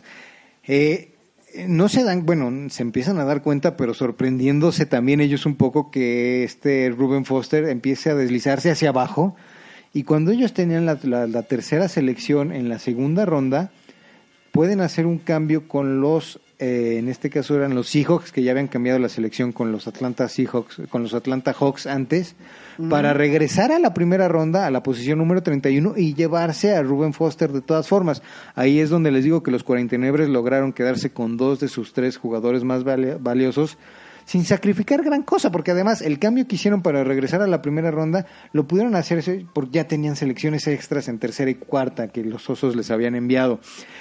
No se dan, se empiezan a dar cuenta, pero sorprendiéndose también ellos un poco que Reuben Foster empiece a deslizarse hacia abajo. Y cuando ellos tenían la tercera selección en la segunda ronda, pueden hacer un cambio con los, en este caso eran los Seahawks, que ya habían cambiado la selección con los Atlanta Hawks antes, para regresar a la primera ronda, a la posición número 31, y llevarse a Reuben Foster de todas formas. Ahí es donde les digo que los 49 lograron quedarse con 2 de sus 3 jugadores más valiosos, sin sacrificar gran cosa, porque además el cambio que hicieron para regresar a la primera ronda lo pudieron hacer porque ya tenían selecciones extras en tercera y cuarta que los Osos les habían enviado.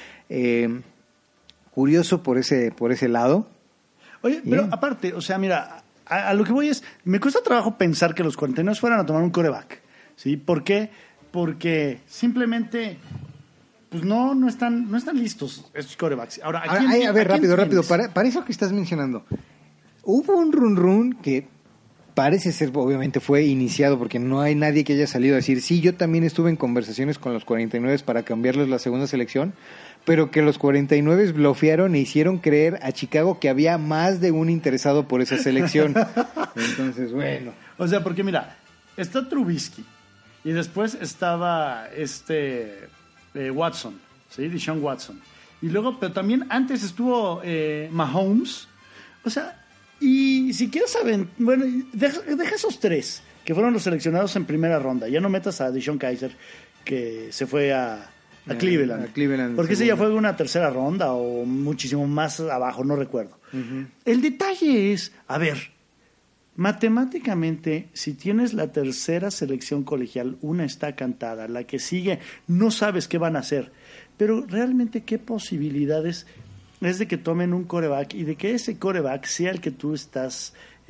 Curioso por ese lado. Oye, pero aparte, o sea, mira, a lo que voy es, me cuesta trabajo pensar que los 49 fueran a tomar un quarterback, ¿sí? ¿Por qué? Porque simplemente pues no están listos estos quarterbacks. Ahora, a ver, rápido, para eso que estás mencionando, hubo un run que parece ser, obviamente fue iniciado porque no hay nadie que haya salido a decir, sí, yo también estuve en conversaciones con los 49 para cambiarles la segunda selección, pero que los 49 blofearon e hicieron creer a Chicago que había más de un interesado por esa selección. Entonces, bueno. O sea, porque mira, está Trubisky y después estaba Watson, ¿sí? Deshaun Watson. Y luego, pero también antes estuvo Mahomes. O sea, y si quieres saber, bueno, deja esos 3 que fueron los seleccionados en primera ronda. Ya no metas a Deshaun Kaiser, que se fue a Cleveland. Porque ese ya fue una tercera ronda o muchísimo más abajo, no recuerdo. Uh-huh. El detalle es, a ver, matemáticamente, si tienes la tercera selección colegial, una está cantada, la que sigue no sabes qué van a hacer, pero realmente qué posibilidades es de que tomen un quarterback y de que ese quarterback sea el que tú estás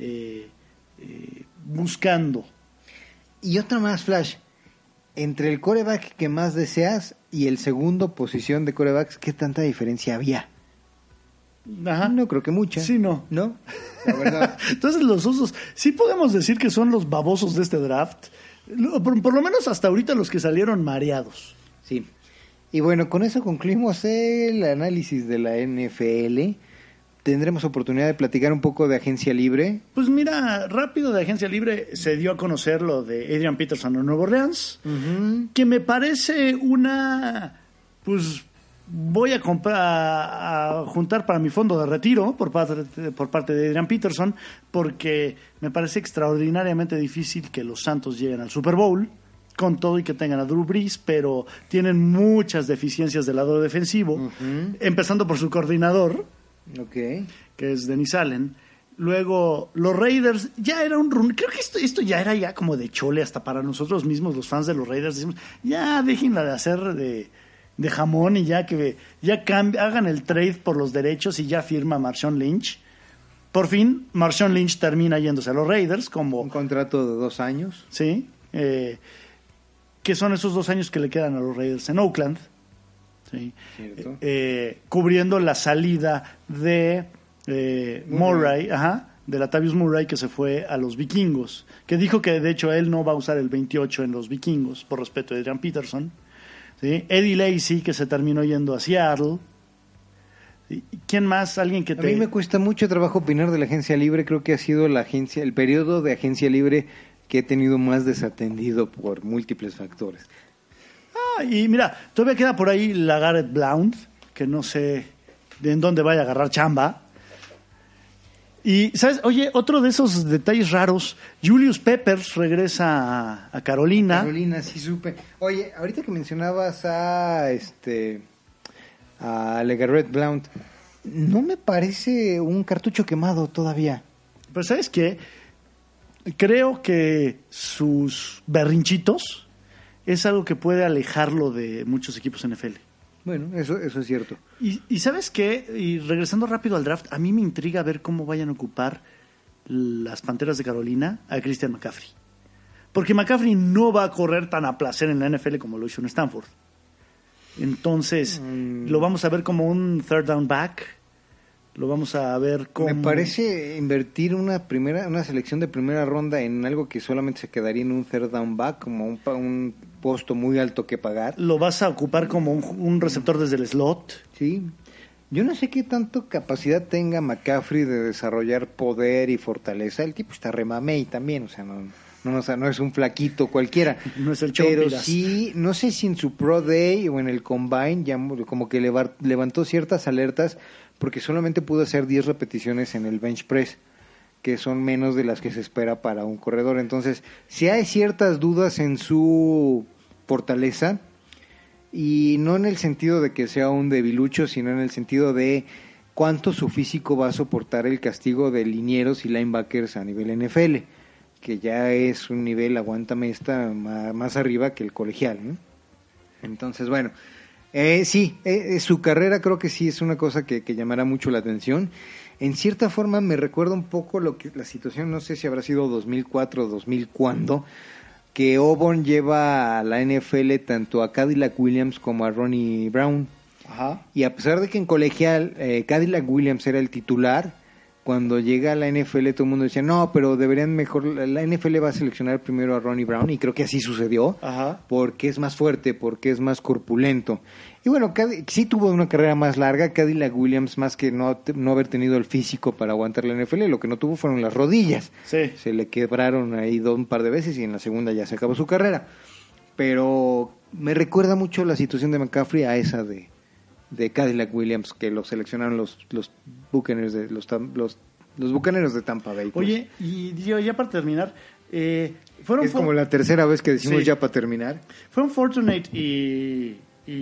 buscando. Y otra más, Flash. Entre el quarterback que más deseas y el segundo posición de quarterbacks, ¿qué tanta diferencia había? Ajá. No creo que mucha. Sí, no. ¿No? La verdad. Entonces los Osos, sí podemos decir que son los babosos de este draft. Por lo menos hasta ahorita los que salieron mareados. Sí. Y bueno, con eso concluimos el análisis de la NFL. ¿Tendremos oportunidad de platicar un poco de agencia libre? Pues mira, rápido de agencia libre se dio a conocer lo de Adrian Peterson en Nueva Orleans, uh-huh, que me parece pues voy a juntar para mi fondo de retiro por parte de Adrian Peterson, porque me parece extraordinariamente difícil que los Santos lleguen al Super Bowl, con todo y que tengan a Drew Brees, pero tienen muchas deficiencias del lado defensivo, uh-huh, empezando por su coordinador, okay, que es Dennis Allen. Luego los Raiders, ya era un run, creo que esto ya era ya como de chole hasta para nosotros mismos, los fans de los Raiders, decimos, ya déjenla de hacer de jamón y ya que hagan el trade por los derechos y ya firma Marshawn Lynch. Por fin, Marshawn Lynch termina yéndose a los Raiders como... Un contrato de 2 años. Sí, que son esos 2 años que le quedan a los Raiders en Oakland. Sí. Cubriendo la salida de Murray, de Latavius Murray, que se fue a los Vikingos, que dijo que de hecho él no va a usar el 28 en los Vikingos por respeto a Adrian Peterson. ¿Sí? Eddie Lacy, que se terminó yendo a Seattle. ¿Sí? ¿Quién más? Alguien que A mí me cuesta mucho trabajo opinar de la agencia libre. Creo que ha sido el periodo de agencia libre que he tenido más desatendido por múltiples factores. Y mira, todavía queda por ahí la Garrett Blount, que no sé de en dónde vaya a agarrar chamba. Y, ¿sabes? Oye, otro de esos detalles raros, Julius Peppers regresa a Carolina. Carolina, sí supe. Oye, ahorita que mencionabas a LeGarrette Blount, no me parece un cartucho quemado todavía. Pero ¿sabes qué? Creo que sus berrinchitos es algo que puede alejarlo de muchos equipos NFL. Bueno, eso es cierto. Y ¿sabes qué? Y regresando rápido al draft, a mí me intriga ver cómo vayan a ocupar las Panteras de Carolina a Christian McCaffrey. Porque McCaffrey no va a correr tan a placer en la NFL como lo hizo en Stanford. Entonces, lo vamos a ver como un third down back. Lo vamos a ver como... Me parece invertir una selección de primera ronda en algo que solamente se quedaría en un third down back, como un posto muy alto que pagar. Lo vas a ocupar como un receptor desde el slot. Sí. Yo no sé qué tanto capacidad tenga McCaffrey de desarrollar poder y fortaleza. El tipo está remamey también, o sea, no es un flaquito cualquiera. No es el Pero Chompiras. sí, no sé si en su Pro Day o en el Combine ya como que levantó ciertas alertas porque solamente pudo hacer 10 repeticiones en el bench press, que son menos de las que se espera para un corredor. Entonces, sí hay ciertas dudas en su fortaleza, y no en el sentido de que sea un debilucho, sino en el sentido de cuánto su físico va a soportar el castigo de linieros y linebackers a nivel NFL, que ya es un nivel, aguántame esta, más arriba que el colegial, ¿no? Entonces, bueno, su carrera creo que sí es una cosa que llamará mucho la atención. En cierta forma me recuerda un poco la situación, no sé si habrá sido 2004 o 2000 cuando, que Auburn lleva a la NFL tanto a Cadillac Williams como a Ronnie Brown. Ajá. Y a pesar de que en colegial Cadillac Williams era el titular, cuando llega a la NFL todo el mundo decía, no, pero deberían mejor, la NFL va a seleccionar primero a Ronnie Brown, y creo que así sucedió. Ajá. Porque es más fuerte, porque es más corpulento. Y bueno, sí tuvo una carrera más larga. Cadillac Williams, más que no haber tenido el físico para aguantar la NFL, lo que no tuvo fueron las rodillas. Sí. Se le quebraron ahí un par de veces y en la segunda ya se acabó su carrera. Pero me recuerda mucho la situación de McCaffrey a esa de Cadillac Williams, que lo seleccionaron los Buccaneers de los Bucaneros de Tampa Bay. Pues. Oye, y yo ya para terminar, es como la tercera vez que decimos sí. Ya para terminar. Fueron Fortunate y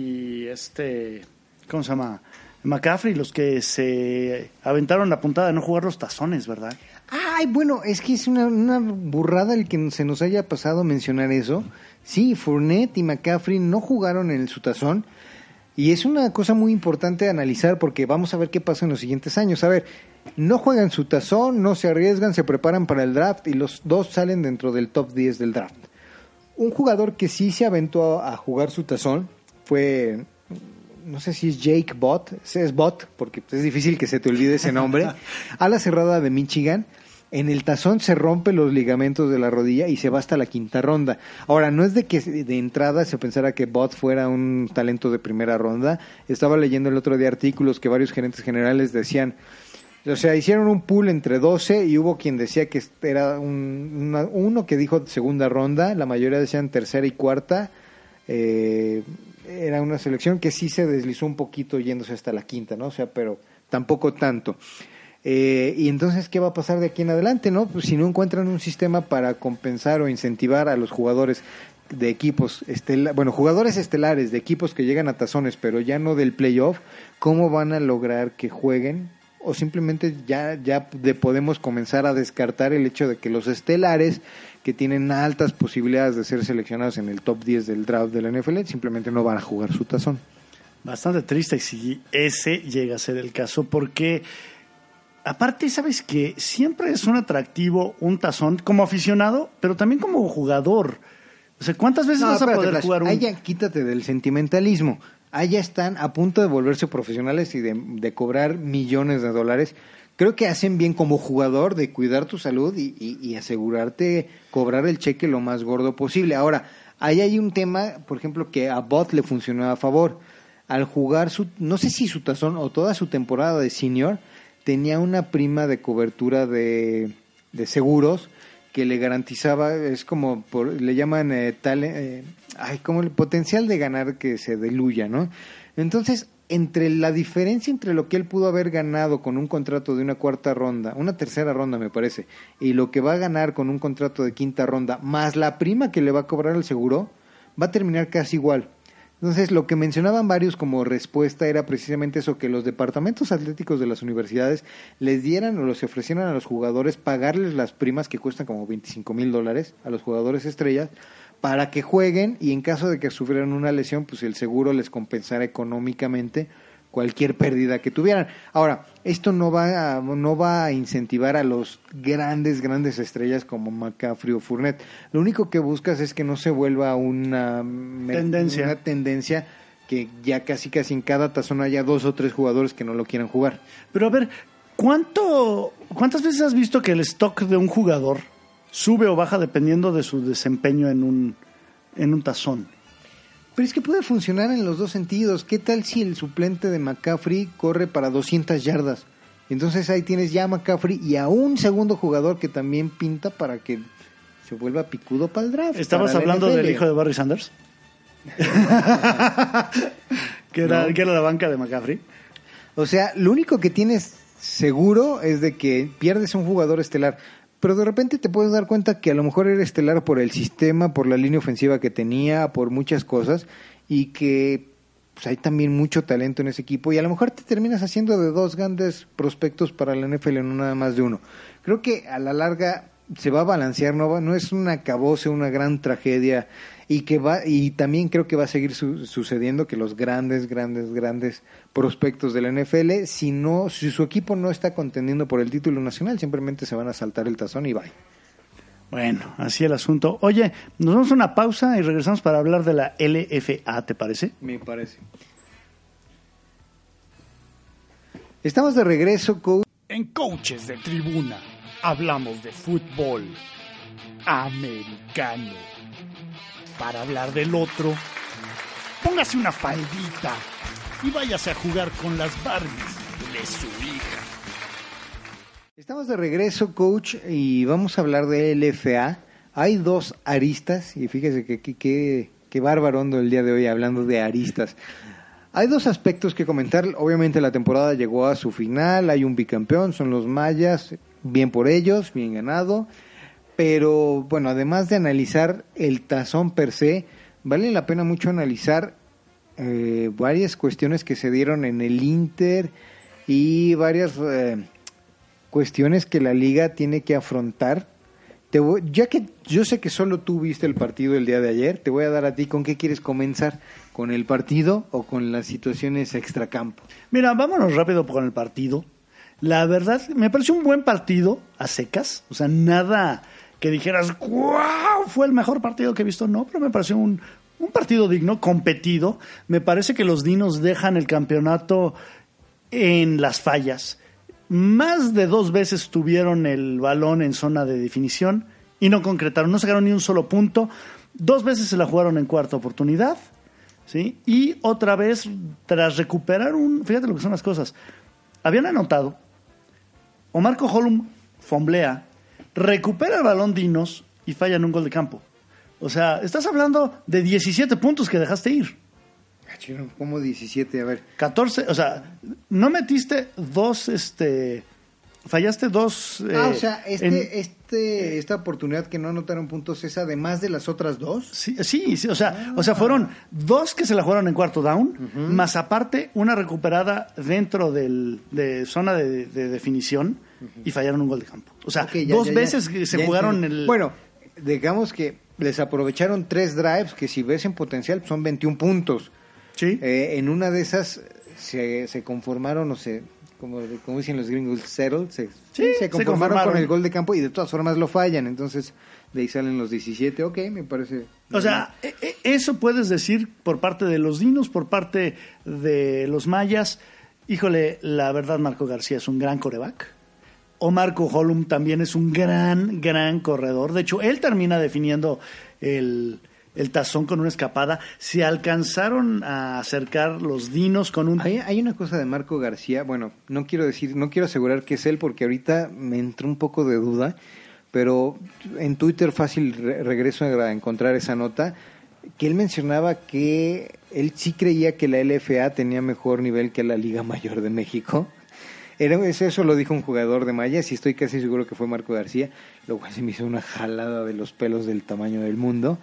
¿cómo se llama? McCaffrey los que se aventaron la puntada de no jugar los tazones, ¿verdad? Ay, bueno, es que es una burrada el que se nos haya pasado mencionar eso. Sí, Fournette y McCaffrey no jugaron en su tazón. Y es una cosa muy importante de analizar porque vamos a ver qué pasa en los siguientes años. A ver, no juegan su tazón, no se arriesgan, se preparan para el draft y los dos salen dentro del top 10 del draft. Un jugador que sí se aventó a jugar su tazón fue, no sé si es Jake Bott, es Bott porque es difícil que se te olvide ese nombre, a la cerrada de Michigan. En el tazón se rompe los ligamentos de la rodilla y se va hasta la quinta ronda. Ahora, no es de que de entrada se pensara que Bott fuera un talento de primera ronda. Estaba leyendo el otro día artículos que varios gerentes generales decían, o sea, hicieron un pool entre 12 y hubo quien decía que era uno que dijo segunda ronda, la mayoría decían tercera y cuarta. Era una selección que sí se deslizó un poquito yéndose hasta la quinta, ¿no? O sea, pero tampoco tanto. Y entonces, ¿qué va a pasar de aquí en adelante, no? Pues si no encuentran un sistema para compensar o incentivar a los jugadores de equipos jugadores estelares de equipos que llegan a tazones, pero ya no del playoff, ¿cómo van a lograr que jueguen? O simplemente ya podemos comenzar a descartar el hecho de que los estelares que tienen altas posibilidades de ser seleccionados en el top 10 del draft de la NFL simplemente no van a jugar su tazón. Bastante triste si ese llega a ser el caso, porque aparte, ¿sabes qué? Siempre es un atractivo un tazón como aficionado, pero también como jugador. O sea, ¿cuántas veces vas a poder Flash, jugar un...? Ahí ya quítate del sentimentalismo. Allá están a punto de volverse profesionales y de cobrar millones de dólares. Creo que hacen bien como jugador de cuidar tu salud y asegurarte cobrar el cheque lo más gordo posible. Ahora, ahí hay un tema, por ejemplo, que a Bot le funcionó a favor. Al jugar no sé si su tazón o toda su temporada de senior, tenía una prima de cobertura de seguros que le garantizaba, es como, le llaman como el potencial de ganar que se diluya, ¿no? Entonces, entre la diferencia entre lo que él pudo haber ganado con un contrato de una tercera ronda me parece, y lo que va a ganar con un contrato de quinta ronda, más la prima que le va a cobrar el seguro, va a terminar casi igual. Entonces, lo que mencionaban varios como respuesta era precisamente eso, que los departamentos atléticos de las universidades les dieran o los ofrecieran a los jugadores pagarles las primas que cuestan como $25,000 a los jugadores estrellas para que jueguen y en caso de que sufrieran una lesión, pues el seguro les compensara económicamente cualquier pérdida que tuvieran. Ahora, esto no va a incentivar a los grandes estrellas como McCaffrey o Fournette. Lo único que buscas es que no se vuelva una tendencia que ya casi en cada tazón haya 2 o 3 jugadores que no lo quieran jugar. Pero a ver, ¿cuántas veces has visto que el stock de un jugador sube o baja dependiendo de su desempeño en un tazón? Pero es que puede funcionar en los dos sentidos. ¿Qué tal si el suplente de McCaffrey corre para 200 yardas? Entonces ahí tienes ya a McCaffrey y a un segundo jugador que también pinta para que se vuelva picudo para el draft. ¿Estabas hablando del hijo de Barry Sanders? que era la banca de McCaffrey. O sea, lo único que tienes seguro es de que pierdes un jugador estelar. Pero de repente te puedes dar cuenta que a lo mejor era estelar por el sistema, por la línea ofensiva que tenía, por muchas cosas, y que pues, hay también mucho talento en ese equipo, y a lo mejor te terminas haciendo de 2 grandes prospectos para la NFL, no nada más de uno. Creo que a la larga se va a balancear, no es un acabose, una gran tragedia, y también creo que va a seguir sucediendo que los grandes prospectos de la NFL, si su equipo no está contendiendo por el título nacional, simplemente se van a saltar el tazón y bye. Bueno, así el asunto. Oye, nos vamos a una pausa y regresamos para hablar de la LFA, ¿te parece? Me parece. Estamos de regreso, coach. En Coaches de Tribuna hablamos de fútbol americano. Para hablar del otro, póngase una faldita y váyase a jugar con las Barbies de su hija. Estamos de regreso, coach, y vamos a hablar de LFA. Hay 2 aristas, y fíjese que bárbaro ando el día de hoy hablando de aristas. Hay 2 aspectos que comentar. Obviamente la temporada llegó a su final, hay un bicampeón, son los Mayas, bien por ellos, bien ganado. Pero bueno, además de analizar el tazón per se, vale la pena mucho analizar varias cuestiones que se dieron en el Inter y varias cuestiones que la liga tiene que afrontar. Ya que yo sé que solo tú viste el partido el día de ayer, te voy a dar a ti con qué quieres comenzar, con el partido o con las situaciones extracampo. Mira, vámonos rápido con el partido. La verdad, me pareció un buen partido a secas, o sea, nada que dijeras, ¡wow! Fue el mejor partido que he visto. No, pero me pareció un partido digno, competido. Me parece que los Dinos dejan el campeonato en las fallas. Más de 2 veces tuvieron el balón en zona de definición y no concretaron, no sacaron ni un solo punto. 2 veces se la jugaron en cuarta oportunidad, ¿sí? Y otra vez, tras recuperar fíjate lo que son las cosas. Habían anotado, Omarco Holum fomblea, recupera el balón Dinos y fallan un gol de campo. O sea, estás hablando de 17 puntos que dejaste ir. ¿Cómo 17? A ver. 14, o sea, no metiste 2, fallaste 2. O sea, esta oportunidad que no anotaron puntos es además de las otras 2. Sí, o sea, fueron 2 que se la jugaron en cuarto down, más aparte una recuperada dentro de zona de definición y fallaron un gol de campo. O sea, okay, 2 veces que se jugaron el... Bueno, digamos que les aprovecharon 3 drives que si ves en potencial son 21 puntos. Sí. En una de esas se conformaron, o se, como dicen los gringos, se conformaron con el gol de campo y de todas formas lo fallan. Entonces, de ahí salen los 17. Ok, me parece. O sea, eso puedes decir por parte de los Dinos, por parte de los Mayas. Híjole, la verdad, Marco García es un gran quarterback. O Marco Holum también es un gran corredor. De hecho, él termina definiendo el tazón con una escapada. Se alcanzaron a acercar los Dinos con un... Hay una cosa de Marco García, bueno, no quiero asegurar que es él porque ahorita me entró un poco de duda, pero en Twitter fácil regreso a encontrar esa nota, que él mencionaba que él sí creía que la LFA tenía mejor nivel que la Liga Mayor de México. Eso lo dijo un jugador de Mayas y estoy casi seguro que fue Marco García, lo cual se me hizo una jalada de los pelos del tamaño del mundo.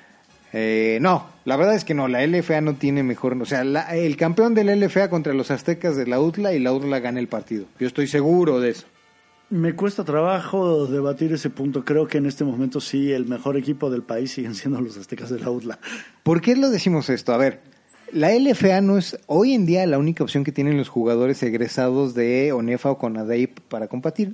No, la verdad es que no, la LFA no tiene mejor, o sea, el campeón de la LFA contra los aztecas de la UTLA y la UTLA gana el partido, yo estoy seguro de eso. Me cuesta trabajo debatir ese punto. Creo que en este momento sí, el mejor equipo del país siguen siendo los aztecas de la UTLA. ¿Por qué lo decimos esto? A ver, la LFA no es hoy en día la única opción que tienen los jugadores egresados de ONEFA o CONADEIP para competir.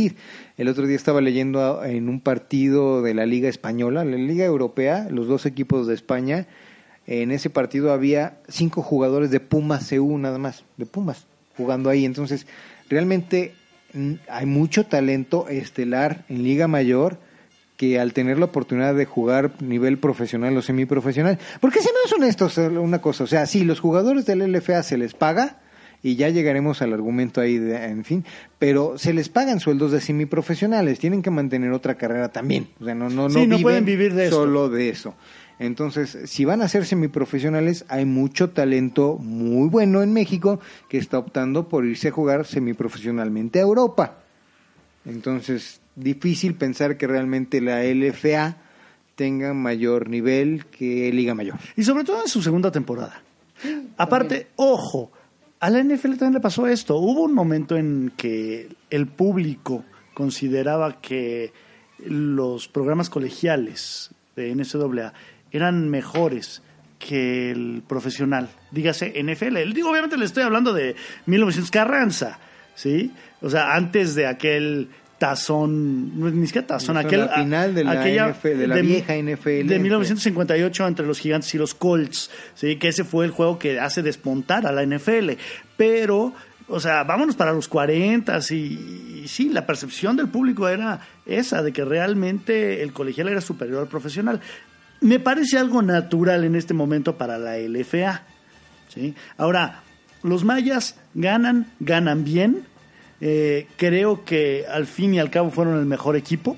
El otro día estaba leyendo en un partido de la Liga Española, la Liga Europea, los dos equipos de España. En ese partido había 5 jugadores de Pumas CU nada más, de Pumas, jugando ahí. Entonces, realmente hay mucho talento estelar en Liga Mayor que al tener la oportunidad de jugar nivel profesional o semiprofesional, porque seamos honestos, una cosa, o sea, sí, los jugadores del LFA se les paga, y ya llegaremos al argumento ahí, en fin, pero se les pagan sueldos de semiprofesionales, tienen que mantener otra carrera también, o sea, no pueden vivir de solo de eso. Entonces, si van a ser semiprofesionales, hay mucho talento muy bueno en México que está optando por irse a jugar semiprofesionalmente a Europa. Entonces, difícil pensar que realmente la LFA tenga mayor nivel que Liga Mayor. Y sobre todo en su segunda temporada. Aparte, ojo, a la NFL también le pasó esto. Hubo un momento en que el público consideraba que los programas colegiales de NCAA eran mejores que el profesional, dígase NFL. Obviamente le estoy hablando de 1900 Carranza, ¿sí? O sea, antes de aquel tazón, ni siquiera tazón, la final de la vieja NFL de 1958 entre los Gigantes y los Colts, ¿sí? Que ese fue el juego que hace despontar a la NFL. Pero, o sea, vámonos para los 40 y sí, la percepción del público era esa, de que realmente el colegial era superior al profesional. Me parece algo natural en este momento para la LFA, ¿sí? Ahora, los Mayas ganan bien. Creo que al fin y al cabo fueron el mejor equipo.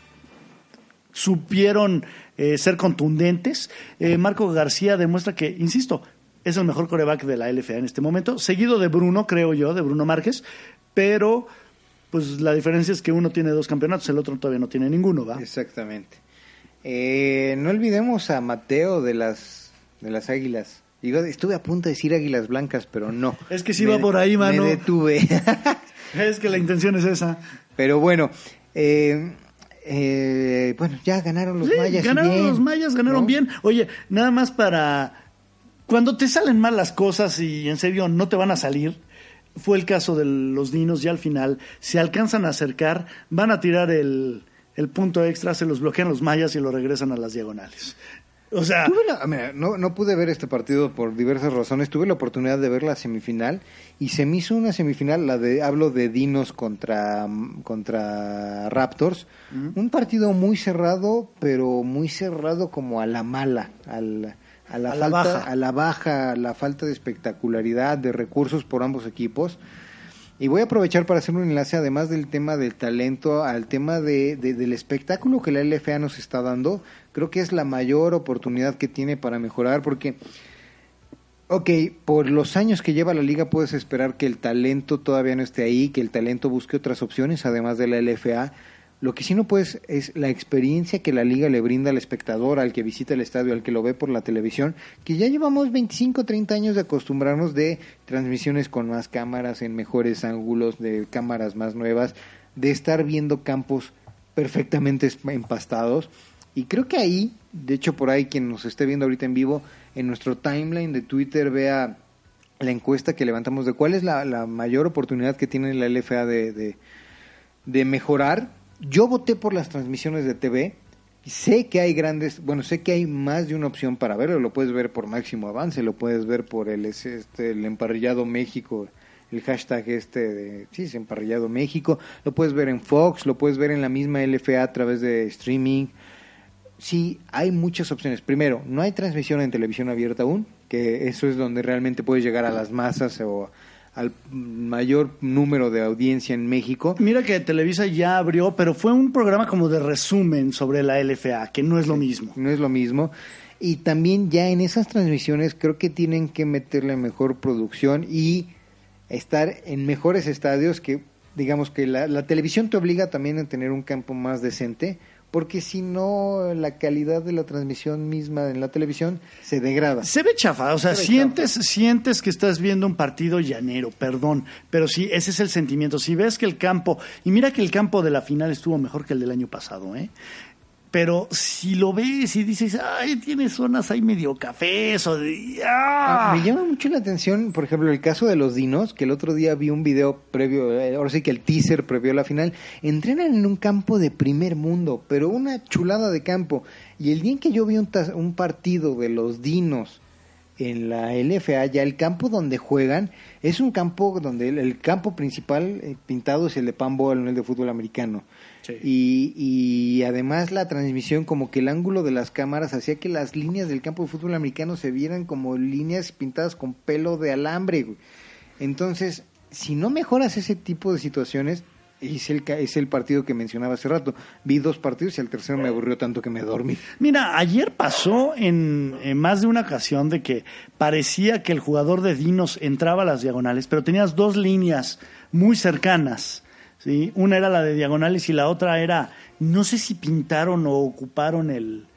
Supieron ser contundentes. Marco García demuestra que, insisto, es el mejor quarterback de la LFA en este momento, seguido de Bruno, creo yo, de Bruno Márquez, pero pues la diferencia es que uno tiene 2 campeonatos, el otro todavía no tiene ninguno, ¿va? Exactamente. No olvidemos a Mateo de las Águilas. Estuve a punto de decir Águilas Blancas, pero no. Es que sí va por ahí, mano. Me detuve. Es que la intención es esa. Pero bueno, bueno, ya ganaron los Mayas. Ganaron bien. Oye, nada más para... Cuando te salen mal las cosas y en serio no te van a salir, fue el caso de los Dinos, ya al final se alcanzan a acercar, van a tirar el punto extra, se los bloquean los Mayas y lo regresan a las diagonales. O sea, no pude ver este partido por diversas razones. Tuve la oportunidad de ver la semifinal y se me hizo una semifinal, hablo de Dinos contra Raptors, un partido muy cerrado, pero muy cerrado como a la mala, a la baja, la falta de espectacularidad, de recursos por ambos equipos. Y voy a aprovechar para hacer un enlace, además del tema del talento, al tema del espectáculo que la LFA nos está dando. Creo que es la mayor oportunidad que tiene para mejorar, porque, por los años que lleva la liga puedes esperar que el talento todavía no esté ahí, que el talento busque otras opciones, además de la LFA. Lo que sí no puedes es la experiencia que la liga le brinda al espectador, al que visita el estadio, al que lo ve por la televisión, que ya llevamos 25, 30 años de acostumbrarnos de transmisiones con más cámaras, en mejores ángulos, de cámaras más nuevas, de estar viendo campos perfectamente empastados. Y creo que ahí, de hecho por ahí quien nos esté viendo ahorita en vivo, en nuestro timeline de Twitter vea la encuesta que levantamos de cuál es la mayor oportunidad que tiene la LFA de mejorar. Yo voté por las transmisiones de TV. Sé que hay sé que hay más de una opción para verlo. Lo puedes ver por Máximo Avance, lo puedes ver por el Emparrillado México, el hashtag es Emparrillado México. Lo puedes ver en Fox, lo puedes ver en la misma LFA a través de streaming. Sí, hay muchas opciones. Primero, no hay transmisión en televisión abierta aún, que eso es donde realmente puedes llegar a las masas o al mayor número de audiencia en México. Mira que Televisa ya abrió, pero fue un programa como de resumen sobre la LFA, que no es lo mismo. No es lo mismo. Y también ya en esas transmisiones creo que tienen que meterle mejor producción y estar en mejores estadios, que digamos que la televisión te obliga también a tener un campo más decente, porque si no la calidad de la transmisión misma en la televisión se degrada. Se ve chafa, o sea, sientes que estás viendo un partido llanero, perdón, pero sí, ese es el sentimiento. Si ves que el campo, y mira que el campo de la final estuvo mejor que el del año pasado, pero si lo ves y dices, ay, tiene zonas ahí medio cafés o de... Me llama mucho la atención, por ejemplo, el caso de los dinos, que el otro día vi un video previo, ahora sí que el teaser previo a la final. Entrenan en un campo de primer mundo, pero una chulada de campo. Y el día en que yo vi un partido de los dinos en la LFA, ya el campo donde juegan es un campo donde el campo principal pintado es el de Panball, no el de fútbol americano. Sí. Y además la transmisión, como que el ángulo de las cámaras hacía que las líneas del campo de fútbol americano se vieran como líneas pintadas con pelo de alambre, güey. Entonces, si no mejoras ese tipo de situaciones, es el partido que mencionaba hace rato. Vi 2 partidos y al tercero me aburrió tanto que me dormí. Mira, ayer pasó en más de una ocasión de que parecía que el jugador de dinos entraba a las diagonales, pero tenías 2 líneas muy cercanas. ¿Sí? Una era la de diagonales y la otra era, no sé si pintaron o ocuparon el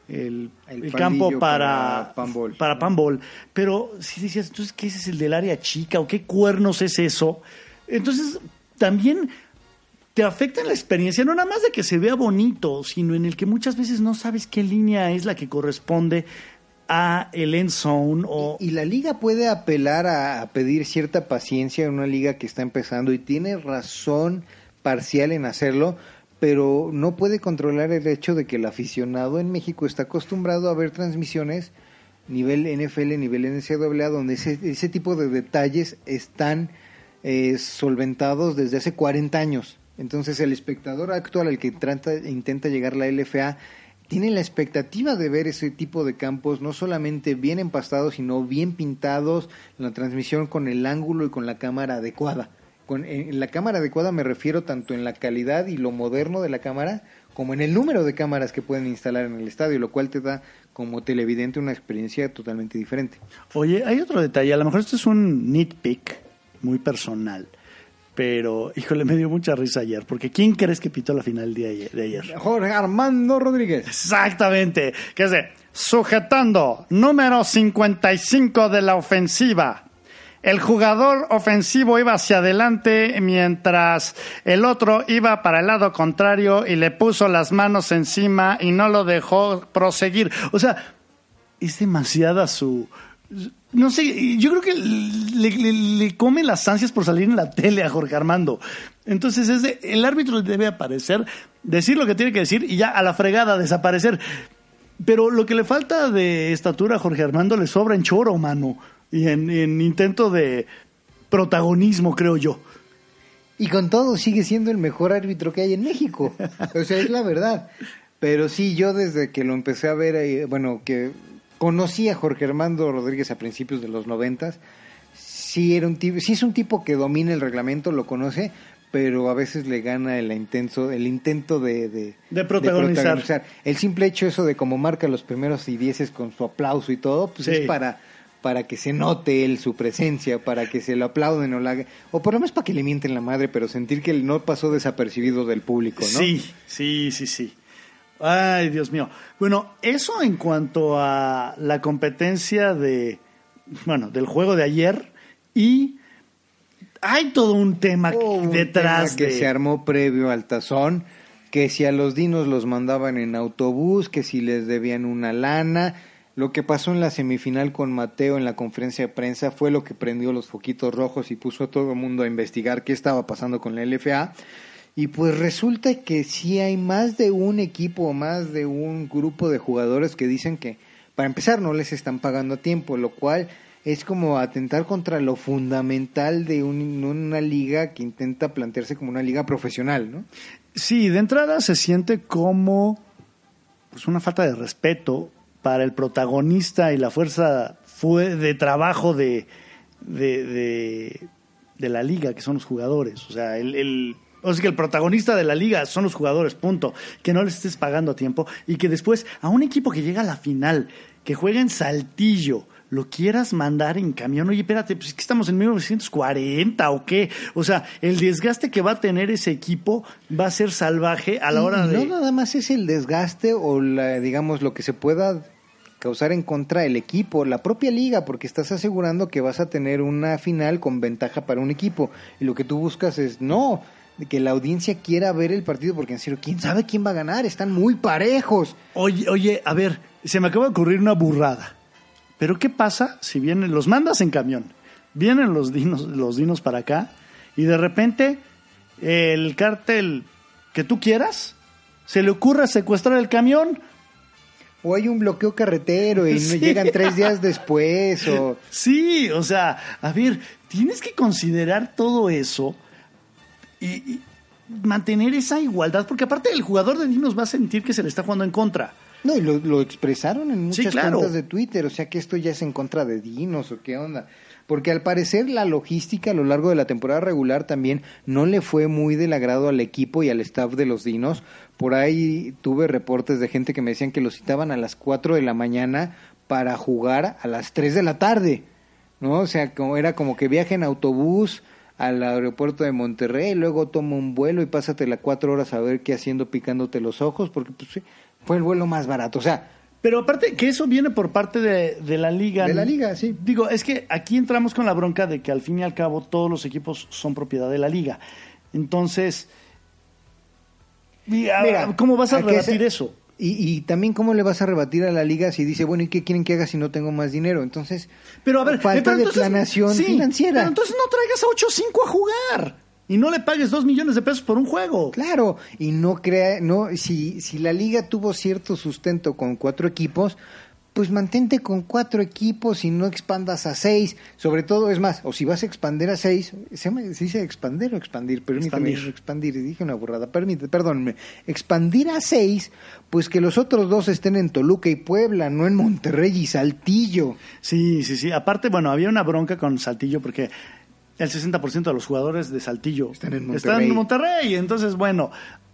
campo para Panball, pero si decías, entonces, ¿qué es el del área chica o qué cuernos es eso? Entonces, también te afecta en la experiencia, no nada más de que se vea bonito, sino en el que muchas veces no sabes qué línea es la que corresponde a el end zone. Y la liga puede apelar a pedir cierta paciencia en una liga que está empezando y tiene razón parcial en hacerlo, pero no puede controlar el hecho de que el aficionado en México está acostumbrado a ver transmisiones nivel NFL, nivel NCAA, donde ese tipo de detalles están solventados desde hace 40 años. Entonces el espectador actual al que intenta llegar la LFA tiene la expectativa de ver ese tipo de campos, no solamente bien empastados, sino bien pintados, la transmisión con el ángulo y con la cámara adecuada. En la cámara adecuada me refiero tanto en la calidad y lo moderno de la cámara, como en el número de cámaras que pueden instalar en el estadio, lo cual te da como televidente una experiencia totalmente diferente. Oye, hay otro detalle, a lo mejor esto es un nitpick muy personal, pero, híjole, me dio mucha risa ayer, porque ¿quién crees que pitó la final de ayer? Jorge Armando Rodríguez. Exactamente, que es sujetando número 55 de la ofensiva. El jugador ofensivo iba hacia adelante mientras el otro iba para el lado contrario y le puso las manos encima y no lo dejó proseguir. O sea, es demasiada no sé, yo creo que le come las ansias por salir en la tele a Jorge Armando. Entonces el árbitro debe aparecer, decir lo que tiene que decir y ya a la fregada desaparecer. Pero lo que le falta de estatura a Jorge Armando le sobra en choro, mano. Y en intento de protagonismo, creo yo. Y con todo sigue siendo el mejor árbitro que hay en México. O sea, es la verdad. Pero sí, yo desde que lo empecé a ver, que conocí a Jorge Armando Rodríguez a principios de los 90, sí es un tipo que domina el reglamento, lo conoce, pero a veces le gana el intento de protagonizar. El simple hecho eso de cómo marca los primeros y 10 con su aplauso y todo, pues sí. Es para que se note él su presencia, para que se lo aplauden o por lo menos para que le mienten la madre, pero sentir que él no pasó desapercibido del público, ¿no? Sí. Ay, Dios mío. Bueno, eso en cuanto a la competencia del juego de ayer, y hay todo un tema detrás que se armó previo al tazón, que si a los dinos los mandaban en autobús, que si les debían una lana. Lo que pasó en la semifinal con Mateo en la conferencia de prensa fue lo que prendió los foquitos rojos y puso a todo el mundo a investigar qué estaba pasando con la LFA. Y pues resulta que sí hay más de un equipo, más de un grupo de jugadores que dicen que, para empezar, no les están pagando a tiempo, lo cual es como atentar contra lo fundamental de una liga que intenta plantearse como una liga profesional, ¿no? Sí, de entrada se siente como pues una falta de respeto para el protagonista y la fuerza de trabajo de la liga, que son los jugadores. O sea, o sea, que el protagonista de la liga son los jugadores, punto. Que no les estés pagando a tiempo y que después a un equipo que llega a la final, que juega en Saltillo, lo quieras mandar en camión. Oye, espérate, pues es que estamos en 1940 o qué. O sea, el desgaste que va a tener ese equipo va a ser salvaje a la hora de... No nada más es el desgaste o digamos lo que se pueda causar en contra del equipo, la propia liga, porque estás asegurando que vas a tener una final con ventaja para un equipo. Y lo que tú buscas es de que la audiencia quiera ver el partido, porque en serio, ¿quién sabe quién va a ganar? Están muy parejos. Oye, a ver, se me acaba de ocurrir una burrada. Pero ¿qué pasa si los mandas en camión? Vienen los dinos para acá y de repente el cártel que tú quieras se le ocurre secuestrar el camión. O hay un bloqueo carretero y Sí. llegan 3 días después. Sí, o sea, a ver, tienes que considerar todo eso y mantener esa igualdad, porque aparte el jugador de dinos va a sentir que se le está jugando en contra. No, y lo expresaron en muchas Sí, claro. cuentas de Twitter, o sea que esto ya es en contra de dinos o qué onda. Porque al parecer la logística a lo largo de la temporada regular también no le fue muy del agrado al equipo y al staff de los dinos. Por ahí tuve reportes de gente que me decían que los citaban a las 4 de la mañana para jugar a las 3 de la tarde, ¿no? O sea, era como que viaje en autobús al aeropuerto de Monterrey, luego toma un vuelo y pásate 4 horas a ver qué haciendo picándote los ojos, porque pues sí, fue el vuelo más barato, o sea... Pero aparte que eso viene por parte de la liga. De la liga, sí. Digo, es que aquí entramos con la bronca de que al fin y al cabo todos los equipos son propiedad de la liga. Entonces, mira, ¿cómo vas a rebatir eso? Y también cómo le vas a rebatir a la liga si dice, bueno, ¿y qué quieren que haga si no tengo más dinero? Entonces, pero a ver, falta de planeación financiera. Pero entonces no traigas a 8-5 a jugar. Y no le pagues 2 millones de pesos por un juego. Claro, y si la liga tuvo cierto sustento con 4 equipos, pues mantente con 4 equipos y no expandas a 6. Sobre todo, es más, o si vas a expandir a 6, ¿se dice expandir o expandir? Permíteme, expandir, dije una burrada, perdónenme. Expandir a 6, pues que los otros 2 estén en Toluca y Puebla, no en Monterrey y Saltillo. Sí. Aparte, bueno, había una bronca con Saltillo porque... El 60% de los jugadores de Saltillo están en Monterrey. Entonces, bueno,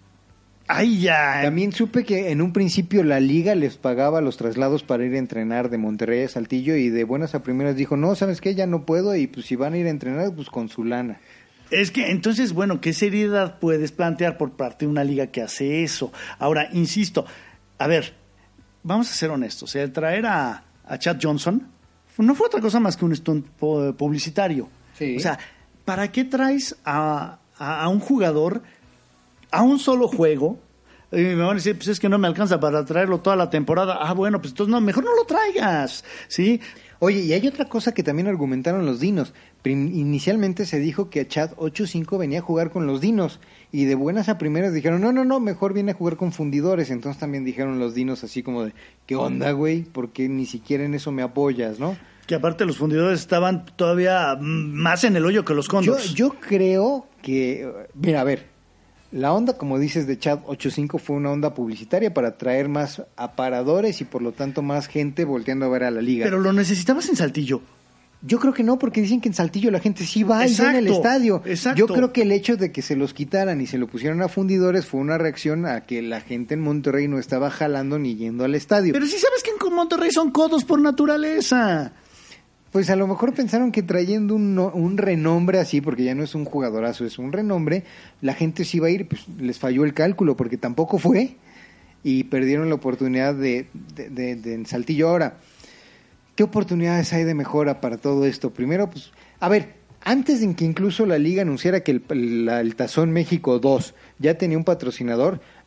ahí ya... También supe que en un principio la liga les pagaba los traslados para ir a entrenar de Monterrey a Saltillo y de buenas a primeras dijo, no, ¿sabes qué? Ya no puedo y pues si van a ir a entrenar, pues con su lana. Es que entonces, bueno, ¿qué seriedad puedes plantear por parte de una liga que hace eso? Ahora, insisto, a ver, vamos a ser honestos. El traer a Chad Johnson no fue otra cosa más que un stunt publicitario. Sí. O sea, ¿para qué traes a un jugador a un solo juego? Y me van a decir, pues es que no me alcanza para traerlo toda la temporada. Ah, bueno, pues entonces no, mejor no lo traigas, ¿sí? Oye, y hay otra cosa que también argumentaron los dinos. Inicialmente se dijo que Chad 8-5 venía a jugar con los dinos y de buenas a primeras dijeron, no, mejor viene a jugar con fundidores. Entonces también dijeron los dinos así como de, ¿qué onda, güey? ¿Por qué ni siquiera en eso me apoyas, no? Que aparte los fundidores estaban todavía más en el hoyo que los Condors. Yo creo que, mira, a ver, la onda, como dices, de Chad 8-5 fue una onda publicitaria para atraer más aparadores y por lo tanto más gente volteando a ver a la liga. Pero lo necesitabas en Saltillo. Yo creo que no, porque dicen que en Saltillo la gente sí va y ve en el estadio. Exacto. Yo creo que el hecho de que se los quitaran y se lo pusieran a fundidores fue una reacción a que la gente en Monterrey no estaba jalando ni yendo al estadio. Pero sí sabes que en Monterrey son codos por naturaleza. Pues a lo mejor pensaron que trayendo un renombre así, porque ya no es un jugadorazo, es un renombre, la gente sí iba a ir, pues les falló el cálculo, porque tampoco fue, y perdieron la oportunidad de en Saltillo. Ahora, ¿qué oportunidades hay de mejora para todo esto? Primero, pues, a ver, antes de que incluso la liga anunciara que el Tazón México 2 ya tenía un patrocinador,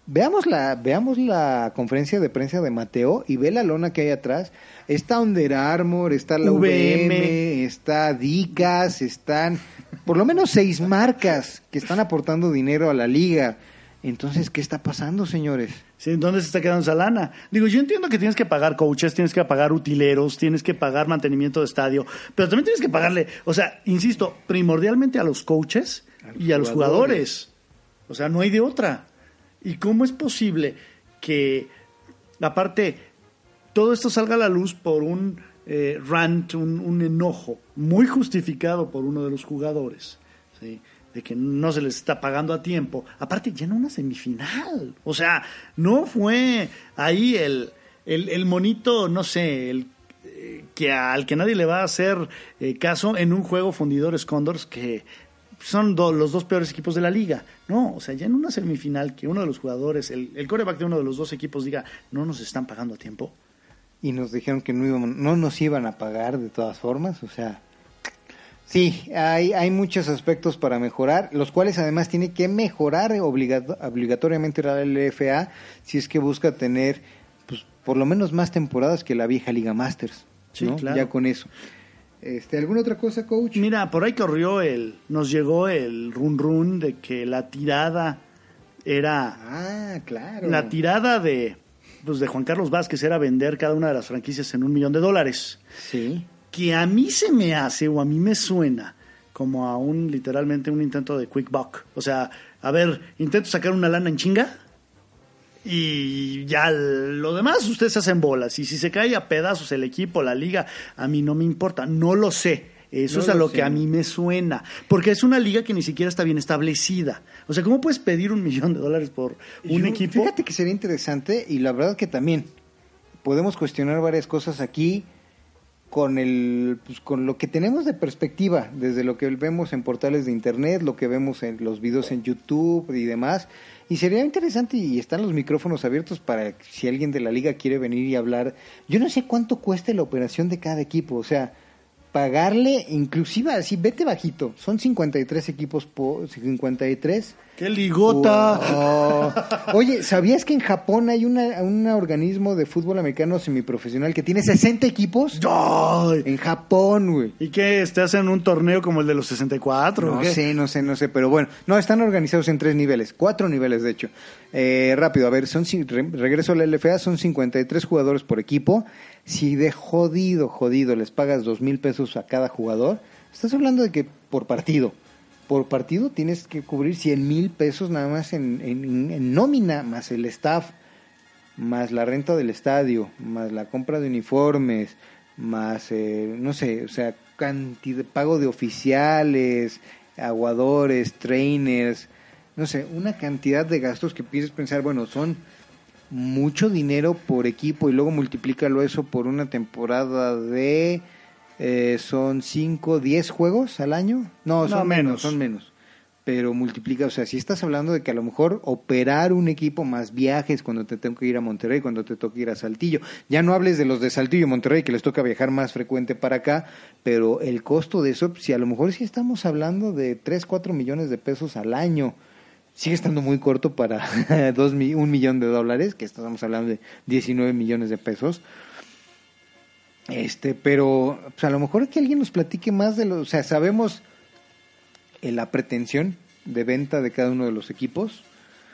veamos la conferencia de prensa de Mateo y ve la lona que hay atrás. Está Under Armour, está la VM, está Dicas, están por lo menos 6 marcas que están aportando dinero a la liga. Entonces, ¿qué está pasando, señores? Sí, ¿dónde se está quedando esa lana? Digo, yo entiendo que tienes que pagar coaches, tienes que pagar utileros, tienes que pagar mantenimiento de estadio, pero también tienes que pagarle, o sea, insisto, primordialmente a los coaches y a los jugadores. O sea, no hay de otra. ¿Y cómo es posible que, aparte, todo esto salga a la luz por un rant, un enojo muy justificado por uno de los jugadores, ¿sí?, de que no se les está pagando a tiempo? Aparte, ya en una semifinal. O sea, no fue ahí el monito, no sé, al que nadie le va a hacer caso en un juego Fundidores Cóndors, que son los 2 peores equipos de la liga. No, o sea, ya en una semifinal que uno de los jugadores, el quarterback de uno de los 2 equipos diga, no nos están pagando a tiempo. Y nos dijeron que no nos iban a pagar de todas formas, o sea... Sí, hay muchos aspectos para mejorar, los cuales además tiene que mejorar obligatoriamente la LFA si es que busca tener, pues, por lo menos más temporadas que la vieja Liga Masters. Sí, ¿no? claro. Ya con eso. ¿Alguna otra cosa, coach? Mira, por ahí nos llegó el run de que la tirada era... Ah, claro. La tirada de Juan Carlos Vázquez era vender cada una de las franquicias en $1 millón. Sí. Que a mí se me hace, o a mí me suena, como a literalmente un intento de quick buck. O sea, a ver, intento sacar una lana en chinga y ya lo demás ustedes hacen bolas. Y si se cae a pedazos el equipo, la liga, a mí no me importa, no lo sé. Eso es a lo que a mí me suena. Porque es una liga que ni siquiera está bien establecida. O sea, ¿cómo puedes pedir $1 millón por un equipo? Fíjate que sería interesante, y la verdad que también podemos cuestionar varias cosas aquí con lo que tenemos de perspectiva, desde lo que vemos en portales de internet, lo que vemos en los videos en YouTube y demás. Y sería interesante, y están los micrófonos abiertos para si alguien de la liga quiere venir y hablar. Yo no sé cuánto cuesta la operación de cada equipo, o sea, pagarle, inclusive así, vete bajito, son 53 equipos por 53. ¡Qué ligota! Oye, ¿sabías que en Japón hay un organismo de fútbol americano semiprofesional que tiene 60 equipos? ¡Ay! En Japón, güey. ¿Y qué? ¿Hacen un torneo como el de los 64? No sé, pero bueno, no, están organizados en 3 niveles, 4 niveles de hecho. Rápido, a ver, regreso a la LFA, son 53 jugadores por equipo. Si de jodido les pagas $2,000 a cada jugador, estás hablando de que por partido tienes que cubrir $100,000 nada más en nómina, más el staff, más la renta del estadio, más la compra de uniformes, más, no sé, o sea, pago de oficiales, aguadores, trainers, no sé, una cantidad de gastos que piensas pensar, bueno, son mucho dinero por equipo y luego multiplícalo eso por una temporada de... son 5, 10 juegos al año. No, son menos. Pero multiplica, o sea, si estás hablando de que a lo mejor operar un equipo más viajes cuando te tengo que ir a Monterrey, cuando te toca ir a Saltillo. Ya no hables de los de Saltillo y Monterrey que les toca viajar más frecuente para acá, pero el costo de eso, si a lo mejor sí estamos hablando de 3, 4 millones de pesos al año, sigue estando muy corto para $1 millón, que estamos hablando de 19 millones de pesos. Pero pues a lo mejor que alguien nos platique más de o sea, sabemos la pretensión de venta de cada uno de los equipos,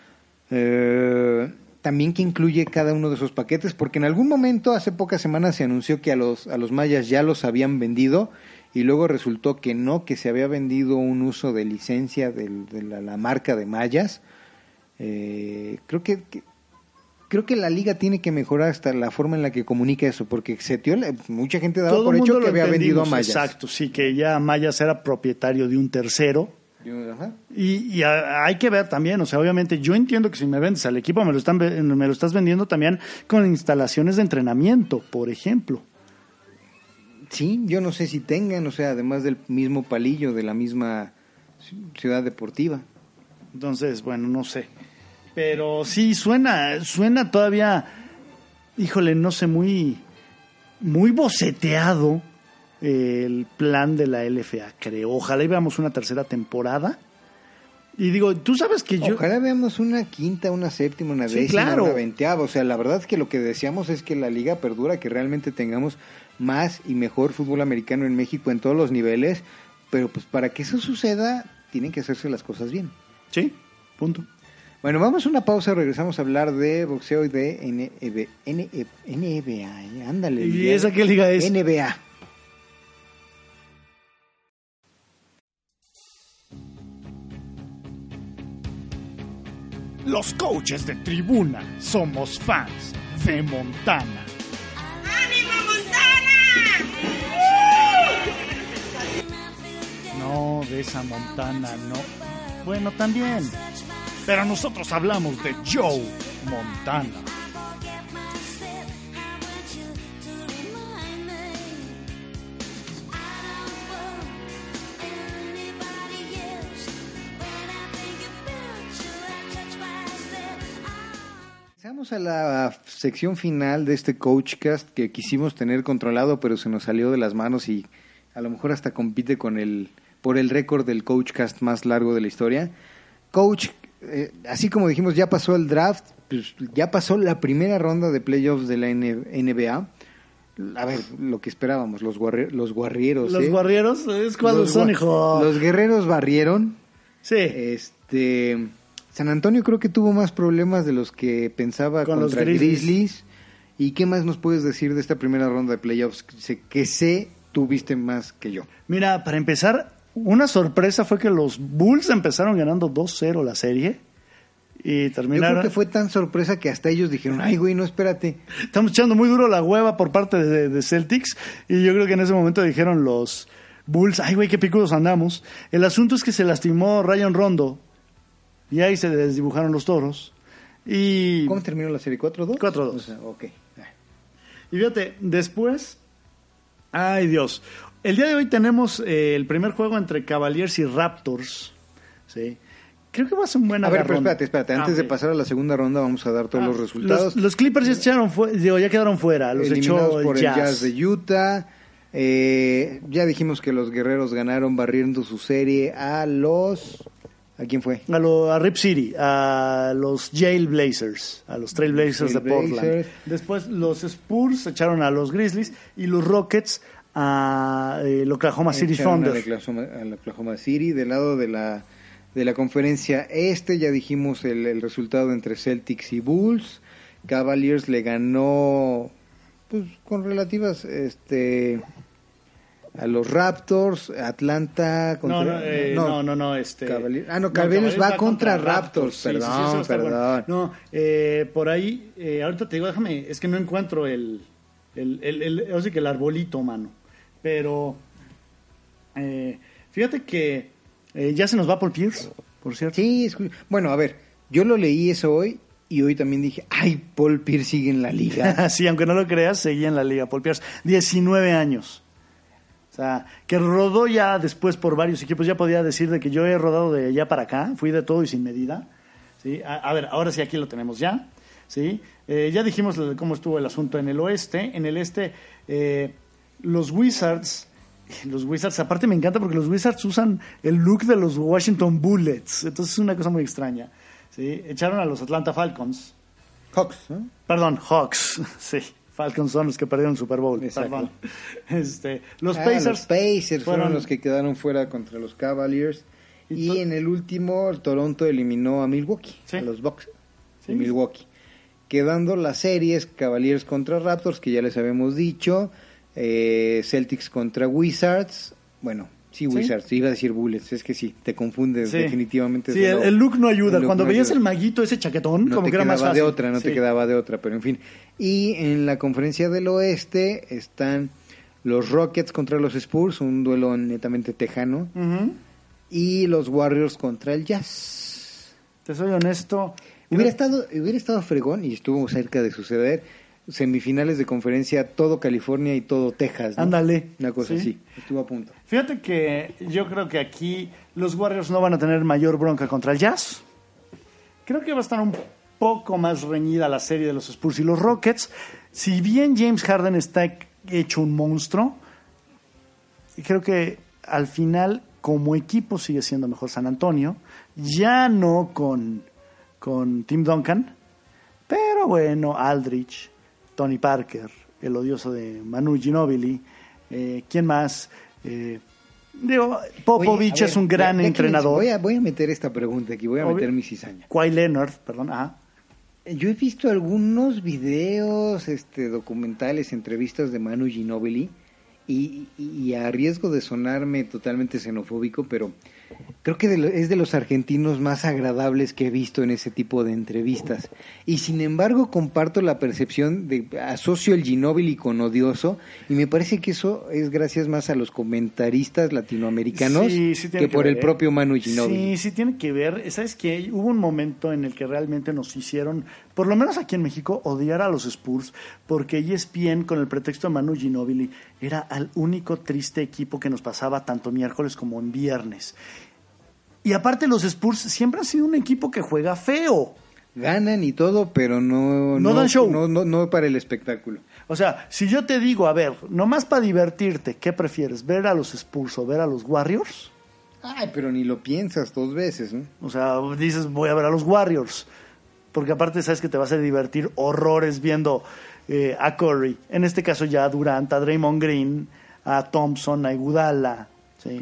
también que incluye cada uno de esos paquetes, porque en algún momento hace pocas semanas se anunció que a los mayas ya los habían vendido y luego resultó que no, que se había vendido un uso de licencia de la marca de mayas. Creo que la liga tiene que mejorar hasta la forma en la que comunica eso, porque mucha gente daba por hecho que había vendido a Mayas. Exacto, sí, que ya Mayas era propietario de un tercero. Ajá. Y hay que ver también, o sea, obviamente yo entiendo que si me vendes al equipo me lo estás vendiendo también con instalaciones de entrenamiento, por ejemplo. Sí, yo no sé si tengan, o sea, además del mismo palillo de la misma ciudad deportiva. Entonces, bueno, no sé. Pero sí, suena todavía, híjole, no sé, muy boceteado el plan de la LFA, creo. Ojalá y veamos una tercera temporada. Y digo, tú sabes que yo... Ojalá veamos una quinta, una séptima, una Sí, décima, claro. una veinteava. O sea, la verdad es que lo que deseamos es que la liga perdura, que realmente tengamos más y mejor fútbol americano en México en todos los niveles. Pero pues para que eso suceda, tienen que hacerse las cosas bien. Sí, punto. Bueno, vamos a una pausa, regresamos a hablar de boxeo y de NBA. Ándale. ¿Y esa qué liga es? NBA. Los coaches de tribuna somos fans de Montana. ¡Ánimo, Montana! No, de esa Montana no. Bueno, también. Pero nosotros hablamos de Joe Montana. Pasamos a la sección final de este Coachcast que quisimos tener controlado, pero se nos salió de las manos y a lo mejor hasta compite por el récord del Coachcast más largo de la historia. Coach, así como dijimos, ya pasó el draft, pues ya pasó la primera ronda de playoffs de la NBA. A ver, lo que esperábamos, los guerreros. ¿Los guerreros? ¿Es cuándo son, hijo? Los guerreros barrieron. Sí. San Antonio creo que tuvo más problemas de los que pensaba Con contra los Grizzlies. ¿Y qué más nos puedes decir de esta primera ronda de playoffs? Que tú viste más que yo. Mira, para empezar, una sorpresa fue que los Bulls empezaron ganando 2-0 la serie y terminaron... Yo creo que fue tan sorpresa que hasta ellos dijeron, ay güey, no, espérate. Estamos echando muy duro la hueva por parte de Celtics y yo creo que en ese momento dijeron los Bulls, ay güey, qué picudos andamos. El asunto es que se lastimó Rayon Rondo y ahí se desdibujaron los toros. Y... ¿Cómo terminó la serie? ¿4-2? 4-2. O sea, ok. Y fíjate, después... Ay, Dios. El día de hoy tenemos el primer juego entre Cavaliers y Raptors. ¿Sí? Creo que va a ser un buen A ver, pero agarrón. espérate. Antes de pasar a la segunda ronda vamos a dar todos los resultados. Los Clippers ya quedaron fuera. Los eliminados echó por el el Jazz de Utah. Ya dijimos que los guerreros ganaron barriendo su serie a los... ¿A quién fue? A Rip City, a los Jailblazers, a los Trailblazers de Portland. Después los Spurs echaron a los Grizzlies y los Rockets a el Oklahoma City Thunder. Al Oklahoma City. Del lado de la conferencia ya dijimos el resultado entre Celtics y Bulls. Cavaliers le ganó pues con relativas a los Raptors. Atlanta contra Cavaliers va contra Raptors. Sí, perdón. Bueno. No, por ahí ahorita te digo, déjame, es que no encuentro el arbolito, mano. Pero fíjate que ya se nos va Paul Pierce, por cierto. Sí, bueno, a ver, yo lo leí eso hoy y hoy también dije, ay, Paul Pierce sigue en la liga. Sí, aunque no lo creas, seguía en la liga Paul Pierce, 19 años. O sea, que rodó ya después por varios equipos. Ya podía decir de que yo he rodado de allá para acá, fui de todo y sin medida. ¿Sí? A ver, ahora sí, aquí lo tenemos ya. ¿Sí? Ya dijimos cómo estuvo el asunto en el oeste. En el este, los Wizards, aparte me encanta porque los Wizards usan el look de los Washington Bullets. Entonces es una cosa muy extraña. ¿Sí? Echaron a los Atlanta Falcons. Hawks, ¿no? Perdón, Hawks. Sí. Falcons son los que perdieron el Super Bowl. Exacto. Los Pacers fueron los que quedaron fuera contra los Cavaliers. Y en el último, el Toronto eliminó a Milwaukee, sí, a los Bucks de Milwaukee. Quedando las series Cavaliers contra Raptors, que ya les habíamos dicho. Celtics contra Wizards. Bueno, sí, Wizards. Iba a decir Bullets. Es que sí, te confundes definitivamente. Sí, el look no ayuda. Cuando veías el maguito, ese chaquetón, como que era más fácil. No te quedaba de otra, pero en fin. Y en la conferencia del oeste están los Rockets contra los Spurs, un duelo netamente tejano. Uh-huh. Y los Warriors contra el Jazz. Te soy honesto. Hubiera estado fregón y estuvo cerca de suceder. Semifinales de conferencia, todo California y todo Texas, ¿no? Ándale. Una cosa así. Estuvo a punto. Fíjate que yo creo que aquí los Warriors no van a tener mayor bronca contra el Jazz. Creo que va a estar un poco más reñida la serie de los Spurs y los Rockets. Si bien James Harden está hecho un monstruo, creo que al final como equipo sigue siendo mejor San Antonio ya no con Tim Duncan, pero bueno, Aldrich, Tony Parker, el odioso de Manu Ginóbili, ¿quién más? Popovich. Oye, a ver, es un gran entrenador. Voy a meter esta pregunta aquí, voy a meter mi cizaña. Kawhi Leonard, perdón, ajá. Yo he visto algunos videos, documentales, entrevistas de Manu Ginóbili y a riesgo de sonarme totalmente xenofóbico, pero creo que es de los argentinos más agradables que he visto en ese tipo de entrevistas. Y sin embargo comparto la percepción asocio el Ginóbili con odioso, y me parece que eso es gracias más a los comentaristas latinoamericanos que por el propio Manu Ginóbili. Sí, tiene que ver. ¿Sabes qué? Hubo un momento en el que realmente nos hicieron, por lo menos aquí en México, odiar a los Spurs, porque ESPN, con el pretexto de Manu Ginóbili, era el único triste equipo que nos pasaba tanto miércoles como en viernes. Y aparte los Spurs siempre han sido un equipo que juega feo. Ganan y todo, pero no dan show. No para el espectáculo. O sea, si yo te digo, a ver, nomás para divertirte, ¿qué prefieres? ¿Ver a los Spurs o ver a los Warriors? Ay, pero ni lo piensas 2 veces, ¿no? O sea, dices, voy a ver a los Warriors. Porque aparte sabes que te vas a divertir horrores viendo a Curry. En este caso ya a Durant, a Draymond Green, a Thompson, a Iguodala, ¿sí?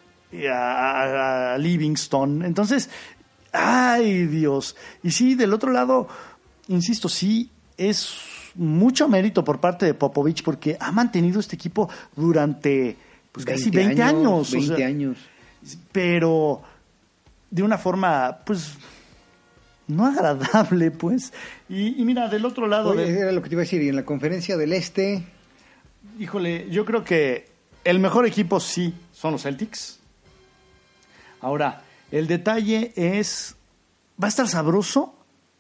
A Livingston. Entonces, ay Dios. Y sí, del otro lado, insisto, sí es mucho mérito por parte de Popovich, porque ha mantenido este equipo durante casi 20 años. 20 años. Pero de una forma, pues, no agradable, pues. Y mira, del otro lado... Oye, era lo que te iba a decir, y en la conferencia del Este... Híjole, yo creo que el mejor equipo sí son los Celtics. Ahora, el detalle es, va a estar sabroso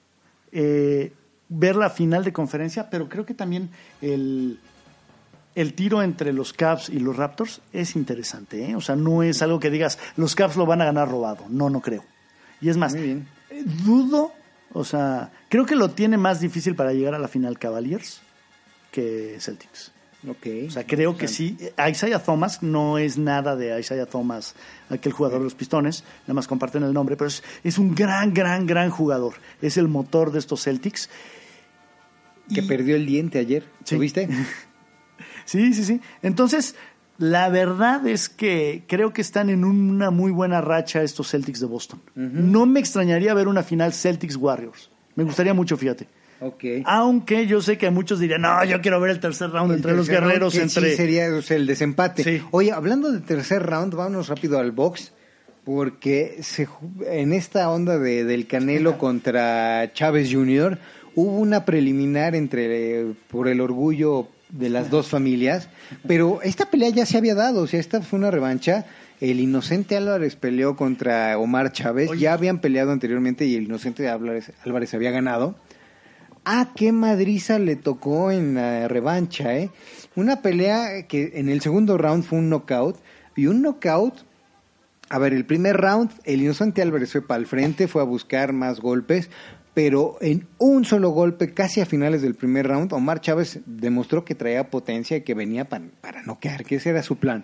ver la final de conferencia, pero creo que también el tiro entre los Cavs y los Raptors es interesante, ¿eh? O sea, no es algo que digas, los Cavs lo van a ganar robado, no creo. Y es más, dudo, o sea, creo que lo tiene más difícil para llegar a la final Cavaliers que Celtics. Okay. O sea, creo que sí. Isaiah Thomas no es nada de Isaiah Thomas, aquel jugador de los Pistones, nada más comparten el nombre, pero es un gran jugador. Es el motor de estos Celtics. Que perdió el diente ayer, ¿lo viste? Sí. Entonces, la verdad es que creo que están en una muy buena racha estos Celtics de Boston. Uh-huh. No me extrañaría ver una final Celtics-Warriors. Me gustaría mucho, fíjate. Okay. Aunque yo sé que muchos dirían, no, yo quiero ver el tercer round entre los guerreros. Sí, sería el desempate. Sí. Oye, hablando de tercer round, vámonos rápido al box, porque en esta onda del Canelo contra Chávez Jr., hubo una preliminar por el orgullo de las dos familias, pero esta pelea ya se había dado, o sea, esta fue una revancha. El Inocente Álvarez peleó contra Omar Chávez. Oye. Ya habían peleado anteriormente y el Inocente Álvarez había ganado. Qué madriza le tocó en la revancha, ¿eh? Una pelea que en el segundo round fue un knockout. Y un knockout, a ver, el primer round, el Inocente Álvarez fue para el frente, fue a buscar más golpes, pero en un solo golpe, casi a finales del primer round, Omar Chávez demostró que traía potencia y que venía para noquear, que ese era su plan.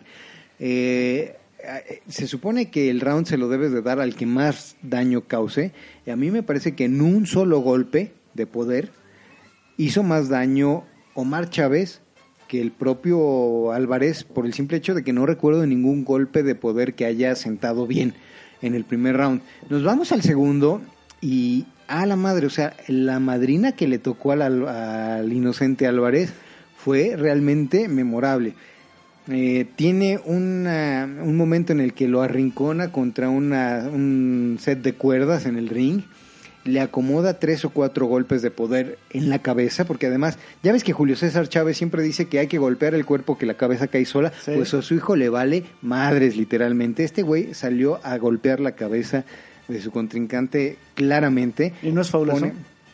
Se supone que el round se lo debes de dar al que más daño cause, y a mí me parece que en un solo golpe de poder hizo más daño Omar Chávez que el propio Álvarez, por el simple hecho de que no recuerdo ningún golpe de poder que haya sentado bien en el primer round. Nos vamos al segundo y la madre, o sea, la madrina que le tocó al Inocente Álvarez fue realmente memorable. Tiene un momento en el que lo arrincona contra un set de cuerdas en el ring, le acomoda 3 o 4 golpes de poder en la cabeza, porque además, ya ves que Julio César Chávez siempre dice que hay que golpear el cuerpo, que la cabeza cae sola, sí. Pues a su hijo le vale madres literalmente. Este güey salió a golpear la cabeza de su contrincante claramente. ¿Y no es fabuloso?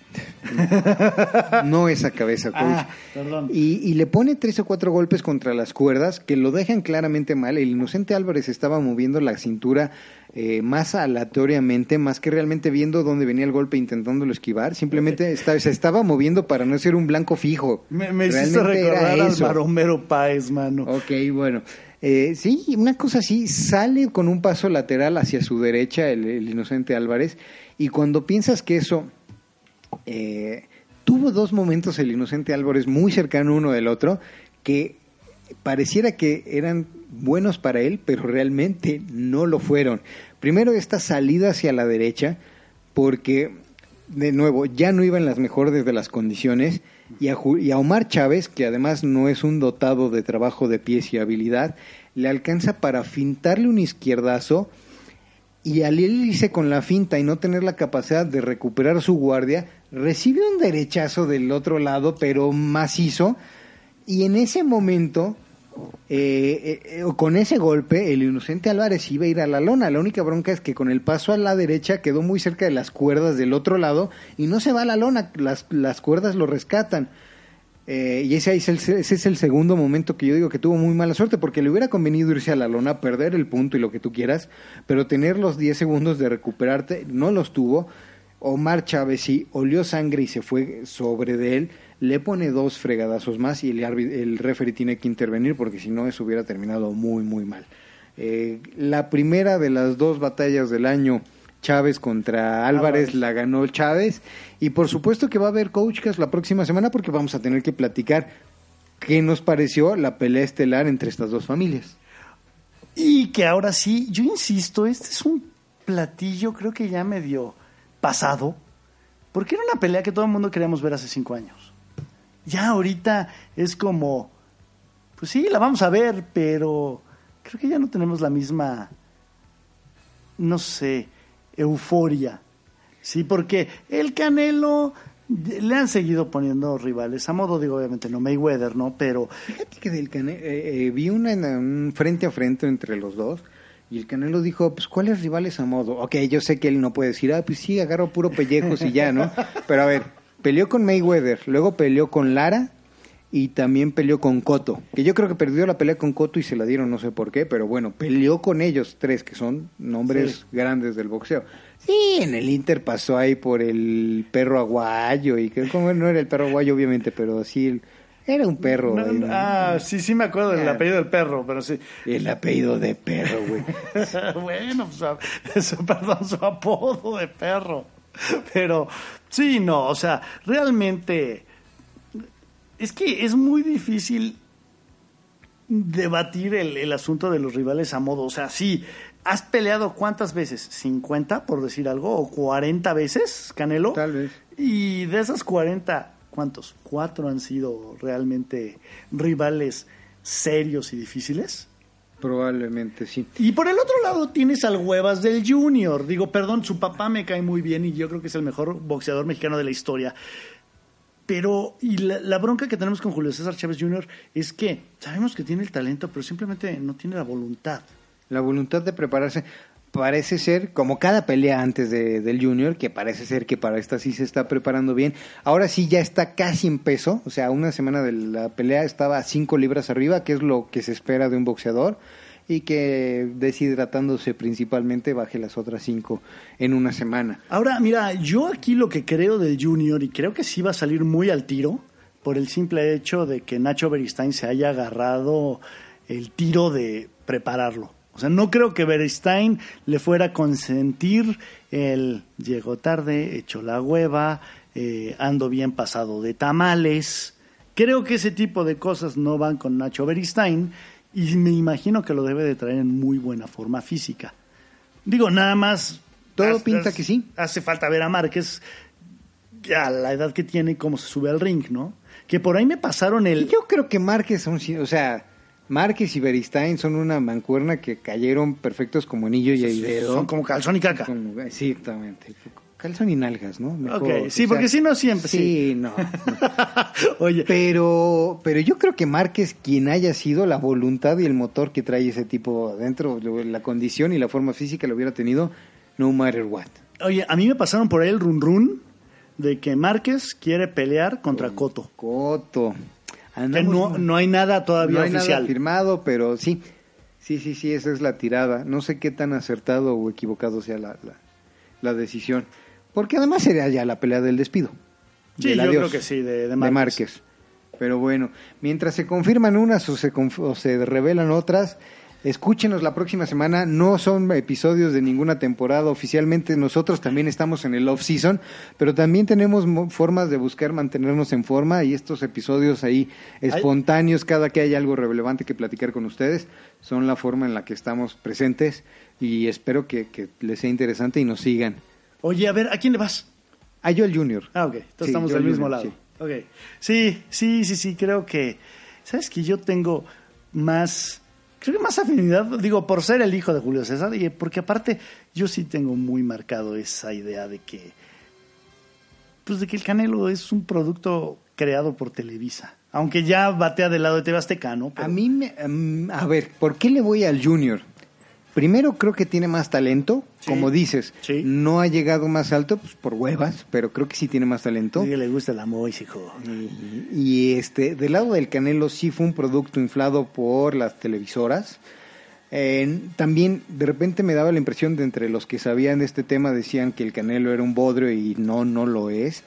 No esa cabeza, coach. Perdón. Y le pone 3 o 4 golpes contra las cuerdas que lo dejan claramente mal. El Inocente Álvarez estaba moviendo la cintura más aleatoriamente, más que realmente viendo dónde venía el golpe, intentándolo esquivar. Simplemente se estaba moviendo para no ser un blanco fijo. Me hiciste recordar al Maromero Páez, mano. Ok, bueno. Sí, una cosa así, sale con un paso lateral hacia su derecha el inocente Álvarez, y cuando piensas que eso... tuvo dos momentos el inocente Álvarez muy cercano uno del otro, que pareciera que eran buenos para él, pero realmente no lo fueron. Primero, esta salida hacia la derecha, porque, de nuevo, ya no iba en las mejores de las condiciones, y a Omar Chávez, que además no es un dotado de trabajo de pies y habilidad, le alcanza para fintarle un izquierdazo, y al irse con la finta y no tener la capacidad de recuperar su guardia, recibe un derechazo del otro lado, pero macizo, y en ese momento, con ese golpe, el inocente Álvarez iba a ir a la lona. La única bronca es que con el paso a la derecha quedó muy cerca de las cuerdas del otro lado y no se va a la lona, las cuerdas lo rescatan. Y ese es el segundo momento que yo digo que tuvo muy mala suerte, porque le hubiera convenido irse a la lona, perder el punto y lo que tú quieras, pero tener los 10 segundos de recuperarte, no los tuvo. Omar Chávez sí olió sangre y se fue sobre de él, le pone 2 fregadazos más y el referee tiene que intervenir, porque si no eso hubiera terminado muy muy mal. La primera de las 2 batallas del año, Chávez contra Álvarez, la ganó Chávez, y por supuesto que va a haber Coachcast la próxima semana, porque vamos a tener que platicar qué nos pareció la pelea estelar entre estas dos familias. Y que ahora sí, yo insisto, este es un platillo creo que ya medio pasado, porque era una pelea que todo el mundo queríamos ver hace 5 años. Ya ahorita es como, pues sí, la vamos a ver, pero creo que ya no tenemos la misma, no sé, euforia, sí, porque el Canelo le han seguido poniendo rivales a modo, digo, obviamente no Mayweather, ¿no? Pero fíjate que del Canelo vi un frente a frente entre los dos, y el Canelo dijo, pues ¿cuáles rivales a modo? Ok, yo sé que él no puede decir, pues sí, agarro puro pellejos y ya, ¿no? Pero a ver, peleó con Mayweather, luego peleó con Lara y también peleó con Cotto, que yo creo que perdió la pelea con Cotto y se la dieron, no sé por qué, pero bueno, peleó con ellos 3, que son nombres grandes del boxeo. Sí, en el Inter pasó ahí por el perro aguayo, y que como no era el perro aguayo obviamente, pero sí, era un perro. No, sí me acuerdo del apellido del perro, pero sí. El apellido de perro, güey. Bueno, pues, perdón, su apodo de perro. Pero sí, no, o sea, realmente es que es muy difícil debatir el asunto de los rivales a modo. O sea, sí, ¿has peleado cuántas veces? ¿50, por decir algo? ¿O 40 veces, Canelo? Tal vez. Y de esas 40, ¿cuántos? 4 han sido realmente rivales serios y difíciles. Probablemente, sí. Y por el otro lado tienes al Huevas del Junior. Digo, perdón, su papá me cae muy bien y yo creo que es el mejor boxeador mexicano de la historia. Pero, y la bronca que tenemos con Julio César Chávez Jr. es que sabemos que tiene el talento, pero simplemente no tiene la voluntad. La voluntad de prepararse. Parece ser, como cada pelea antes del Junior, que parece ser que para esta sí se está preparando bien. Ahora sí ya está casi en peso, o sea, una semana de la pelea estaba a 5 libras arriba, que es lo que se espera de un boxeador, y que deshidratándose principalmente baje las otras 5 en una semana. Ahora, mira, yo aquí lo que creo del Junior, y creo que sí va a salir muy al tiro, por el simple hecho de que Nacho Beristain se haya agarrado el tiro de prepararlo. O sea, no creo que Beristain le fuera a consentir el llegó tarde, echó la hueva, ando bien pasado de tamales. Creo que ese tipo de cosas no van con Nacho Beristain y me imagino que lo debe de traer en muy buena forma física. Digo, nada más... Todo pinta que sí. Hace falta ver a Márquez a la edad que tiene y cómo se sube al ring, ¿no? Que por ahí me pasaron el... Yo creo que Márquez, o sea... Márquez y Beristain son una mancuerna que cayeron perfectos como anillo y dedo. Son como calzón y caca. Sí, exactamente. Calzón y nalgas, ¿no? Mejor, ok, sí, porque si no siempre. Sí, no. Oye. Pero yo creo que Márquez, quien haya sido, la voluntad y el motor que trae ese tipo adentro, la condición y la forma física lo hubiera tenido, no matter what. Oye, a mí me pasaron por ahí el run de que Márquez quiere pelear contra Cotto. Cotto. No hay nada todavía oficial. No hay nada firmado, pero sí, esa es la tirada. No sé qué tan acertado o equivocado sea la decisión. Porque además sería ya la pelea del despido. Sí, yo creo que sí, de Márquez. Pero bueno, mientras se confirman unas o se revelan otras, escúchenos la próxima semana. No son episodios de ninguna temporada. Oficialmente nosotros también estamos en el off-season, pero también tenemos formas de buscar mantenernos en forma, y estos episodios ahí espontáneos, cada que hay algo relevante que platicar con ustedes, son la forma en la que estamos presentes, y espero que les sea interesante y nos sigan. Oye, a ver, ¿a quién le vas? A Joel Jr. Ah, ok. Entonces Sí, estamos Joel del mismo Jr., lado. sí. Ok. Sí, creo que... ¿Sabes que yo tengo más... Creo que más afinidad, digo, por ser el hijo de Julio César, y porque aparte yo sí tengo muy marcado esa idea de que... Pues de que el Canelo es un producto creado por Televisa. Aunque ya batea del lado de TV Azteca, ¿no? Pero... A mí, a ver, ¿por qué le voy al Junior? Primero, creo que tiene más talento, Sí, como dices. sí. No ha llegado más alto pues, por huevas, pero creo que sí tiene más talento. Sí que le gusta la Mois, hijo. Y del lado del Canelo sí fue un producto inflado por las televisoras. También de repente me daba la impresión de entre los que sabían de este tema decían que el Canelo era un bodrio, y no lo es.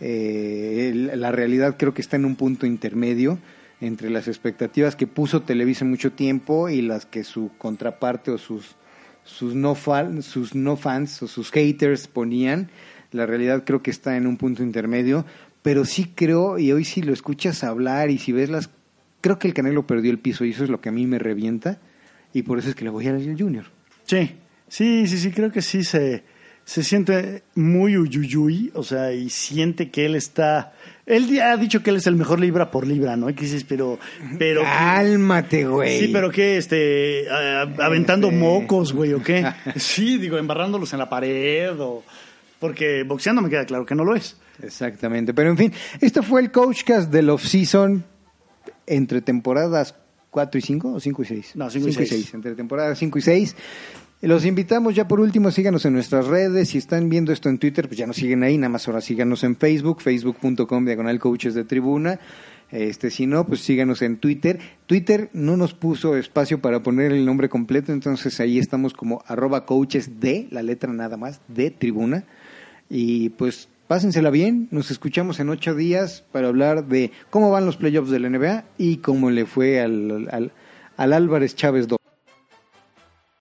La realidad creo que está en un punto intermedio entre las expectativas que puso Televisa mucho tiempo y las que su contraparte o sus no fans o sus haters ponían. La realidad creo que está en un punto intermedio, pero sí creo, y hoy si lo escuchas hablar y si ves creo que el Canelo perdió el piso, y eso es lo que a mí me revienta, y por eso es que le voy al Junior. Sí, creo que sí se siente muy uyuyuy, o sea, y siente que él está... Él ya ha dicho que él es el mejor libra por libra, ¿no? Y que dices, pero... Cálmate, güey. Sí, pero ¿qué? Aventando mocos, güey, ¿o qué? Sí, digo, embarrándolos en la pared, o... Porque boxeando me queda claro que no lo es. Exactamente, pero en fin, esto fue el Coachcast del off-season entre temporadas 4 y 5 o 5 y 6. No, 5 y 6. Entre temporadas 5 y 6. Los invitamos ya por último, síganos en nuestras redes. Si están viendo esto en Twitter, pues ya nos siguen ahí, nada más ahora síganos en Facebook, facebook.com/coaches de tribuna. Si no, pues síganos en Twitter. Twitter no nos puso espacio para poner el nombre completo, entonces ahí estamos como @coaches de, la letra nada más, de tribuna. Y pues pásensela bien, nos escuchamos en 8 días para hablar de cómo van los playoffs de la NBA y cómo le fue al Álvarez Chávez 2.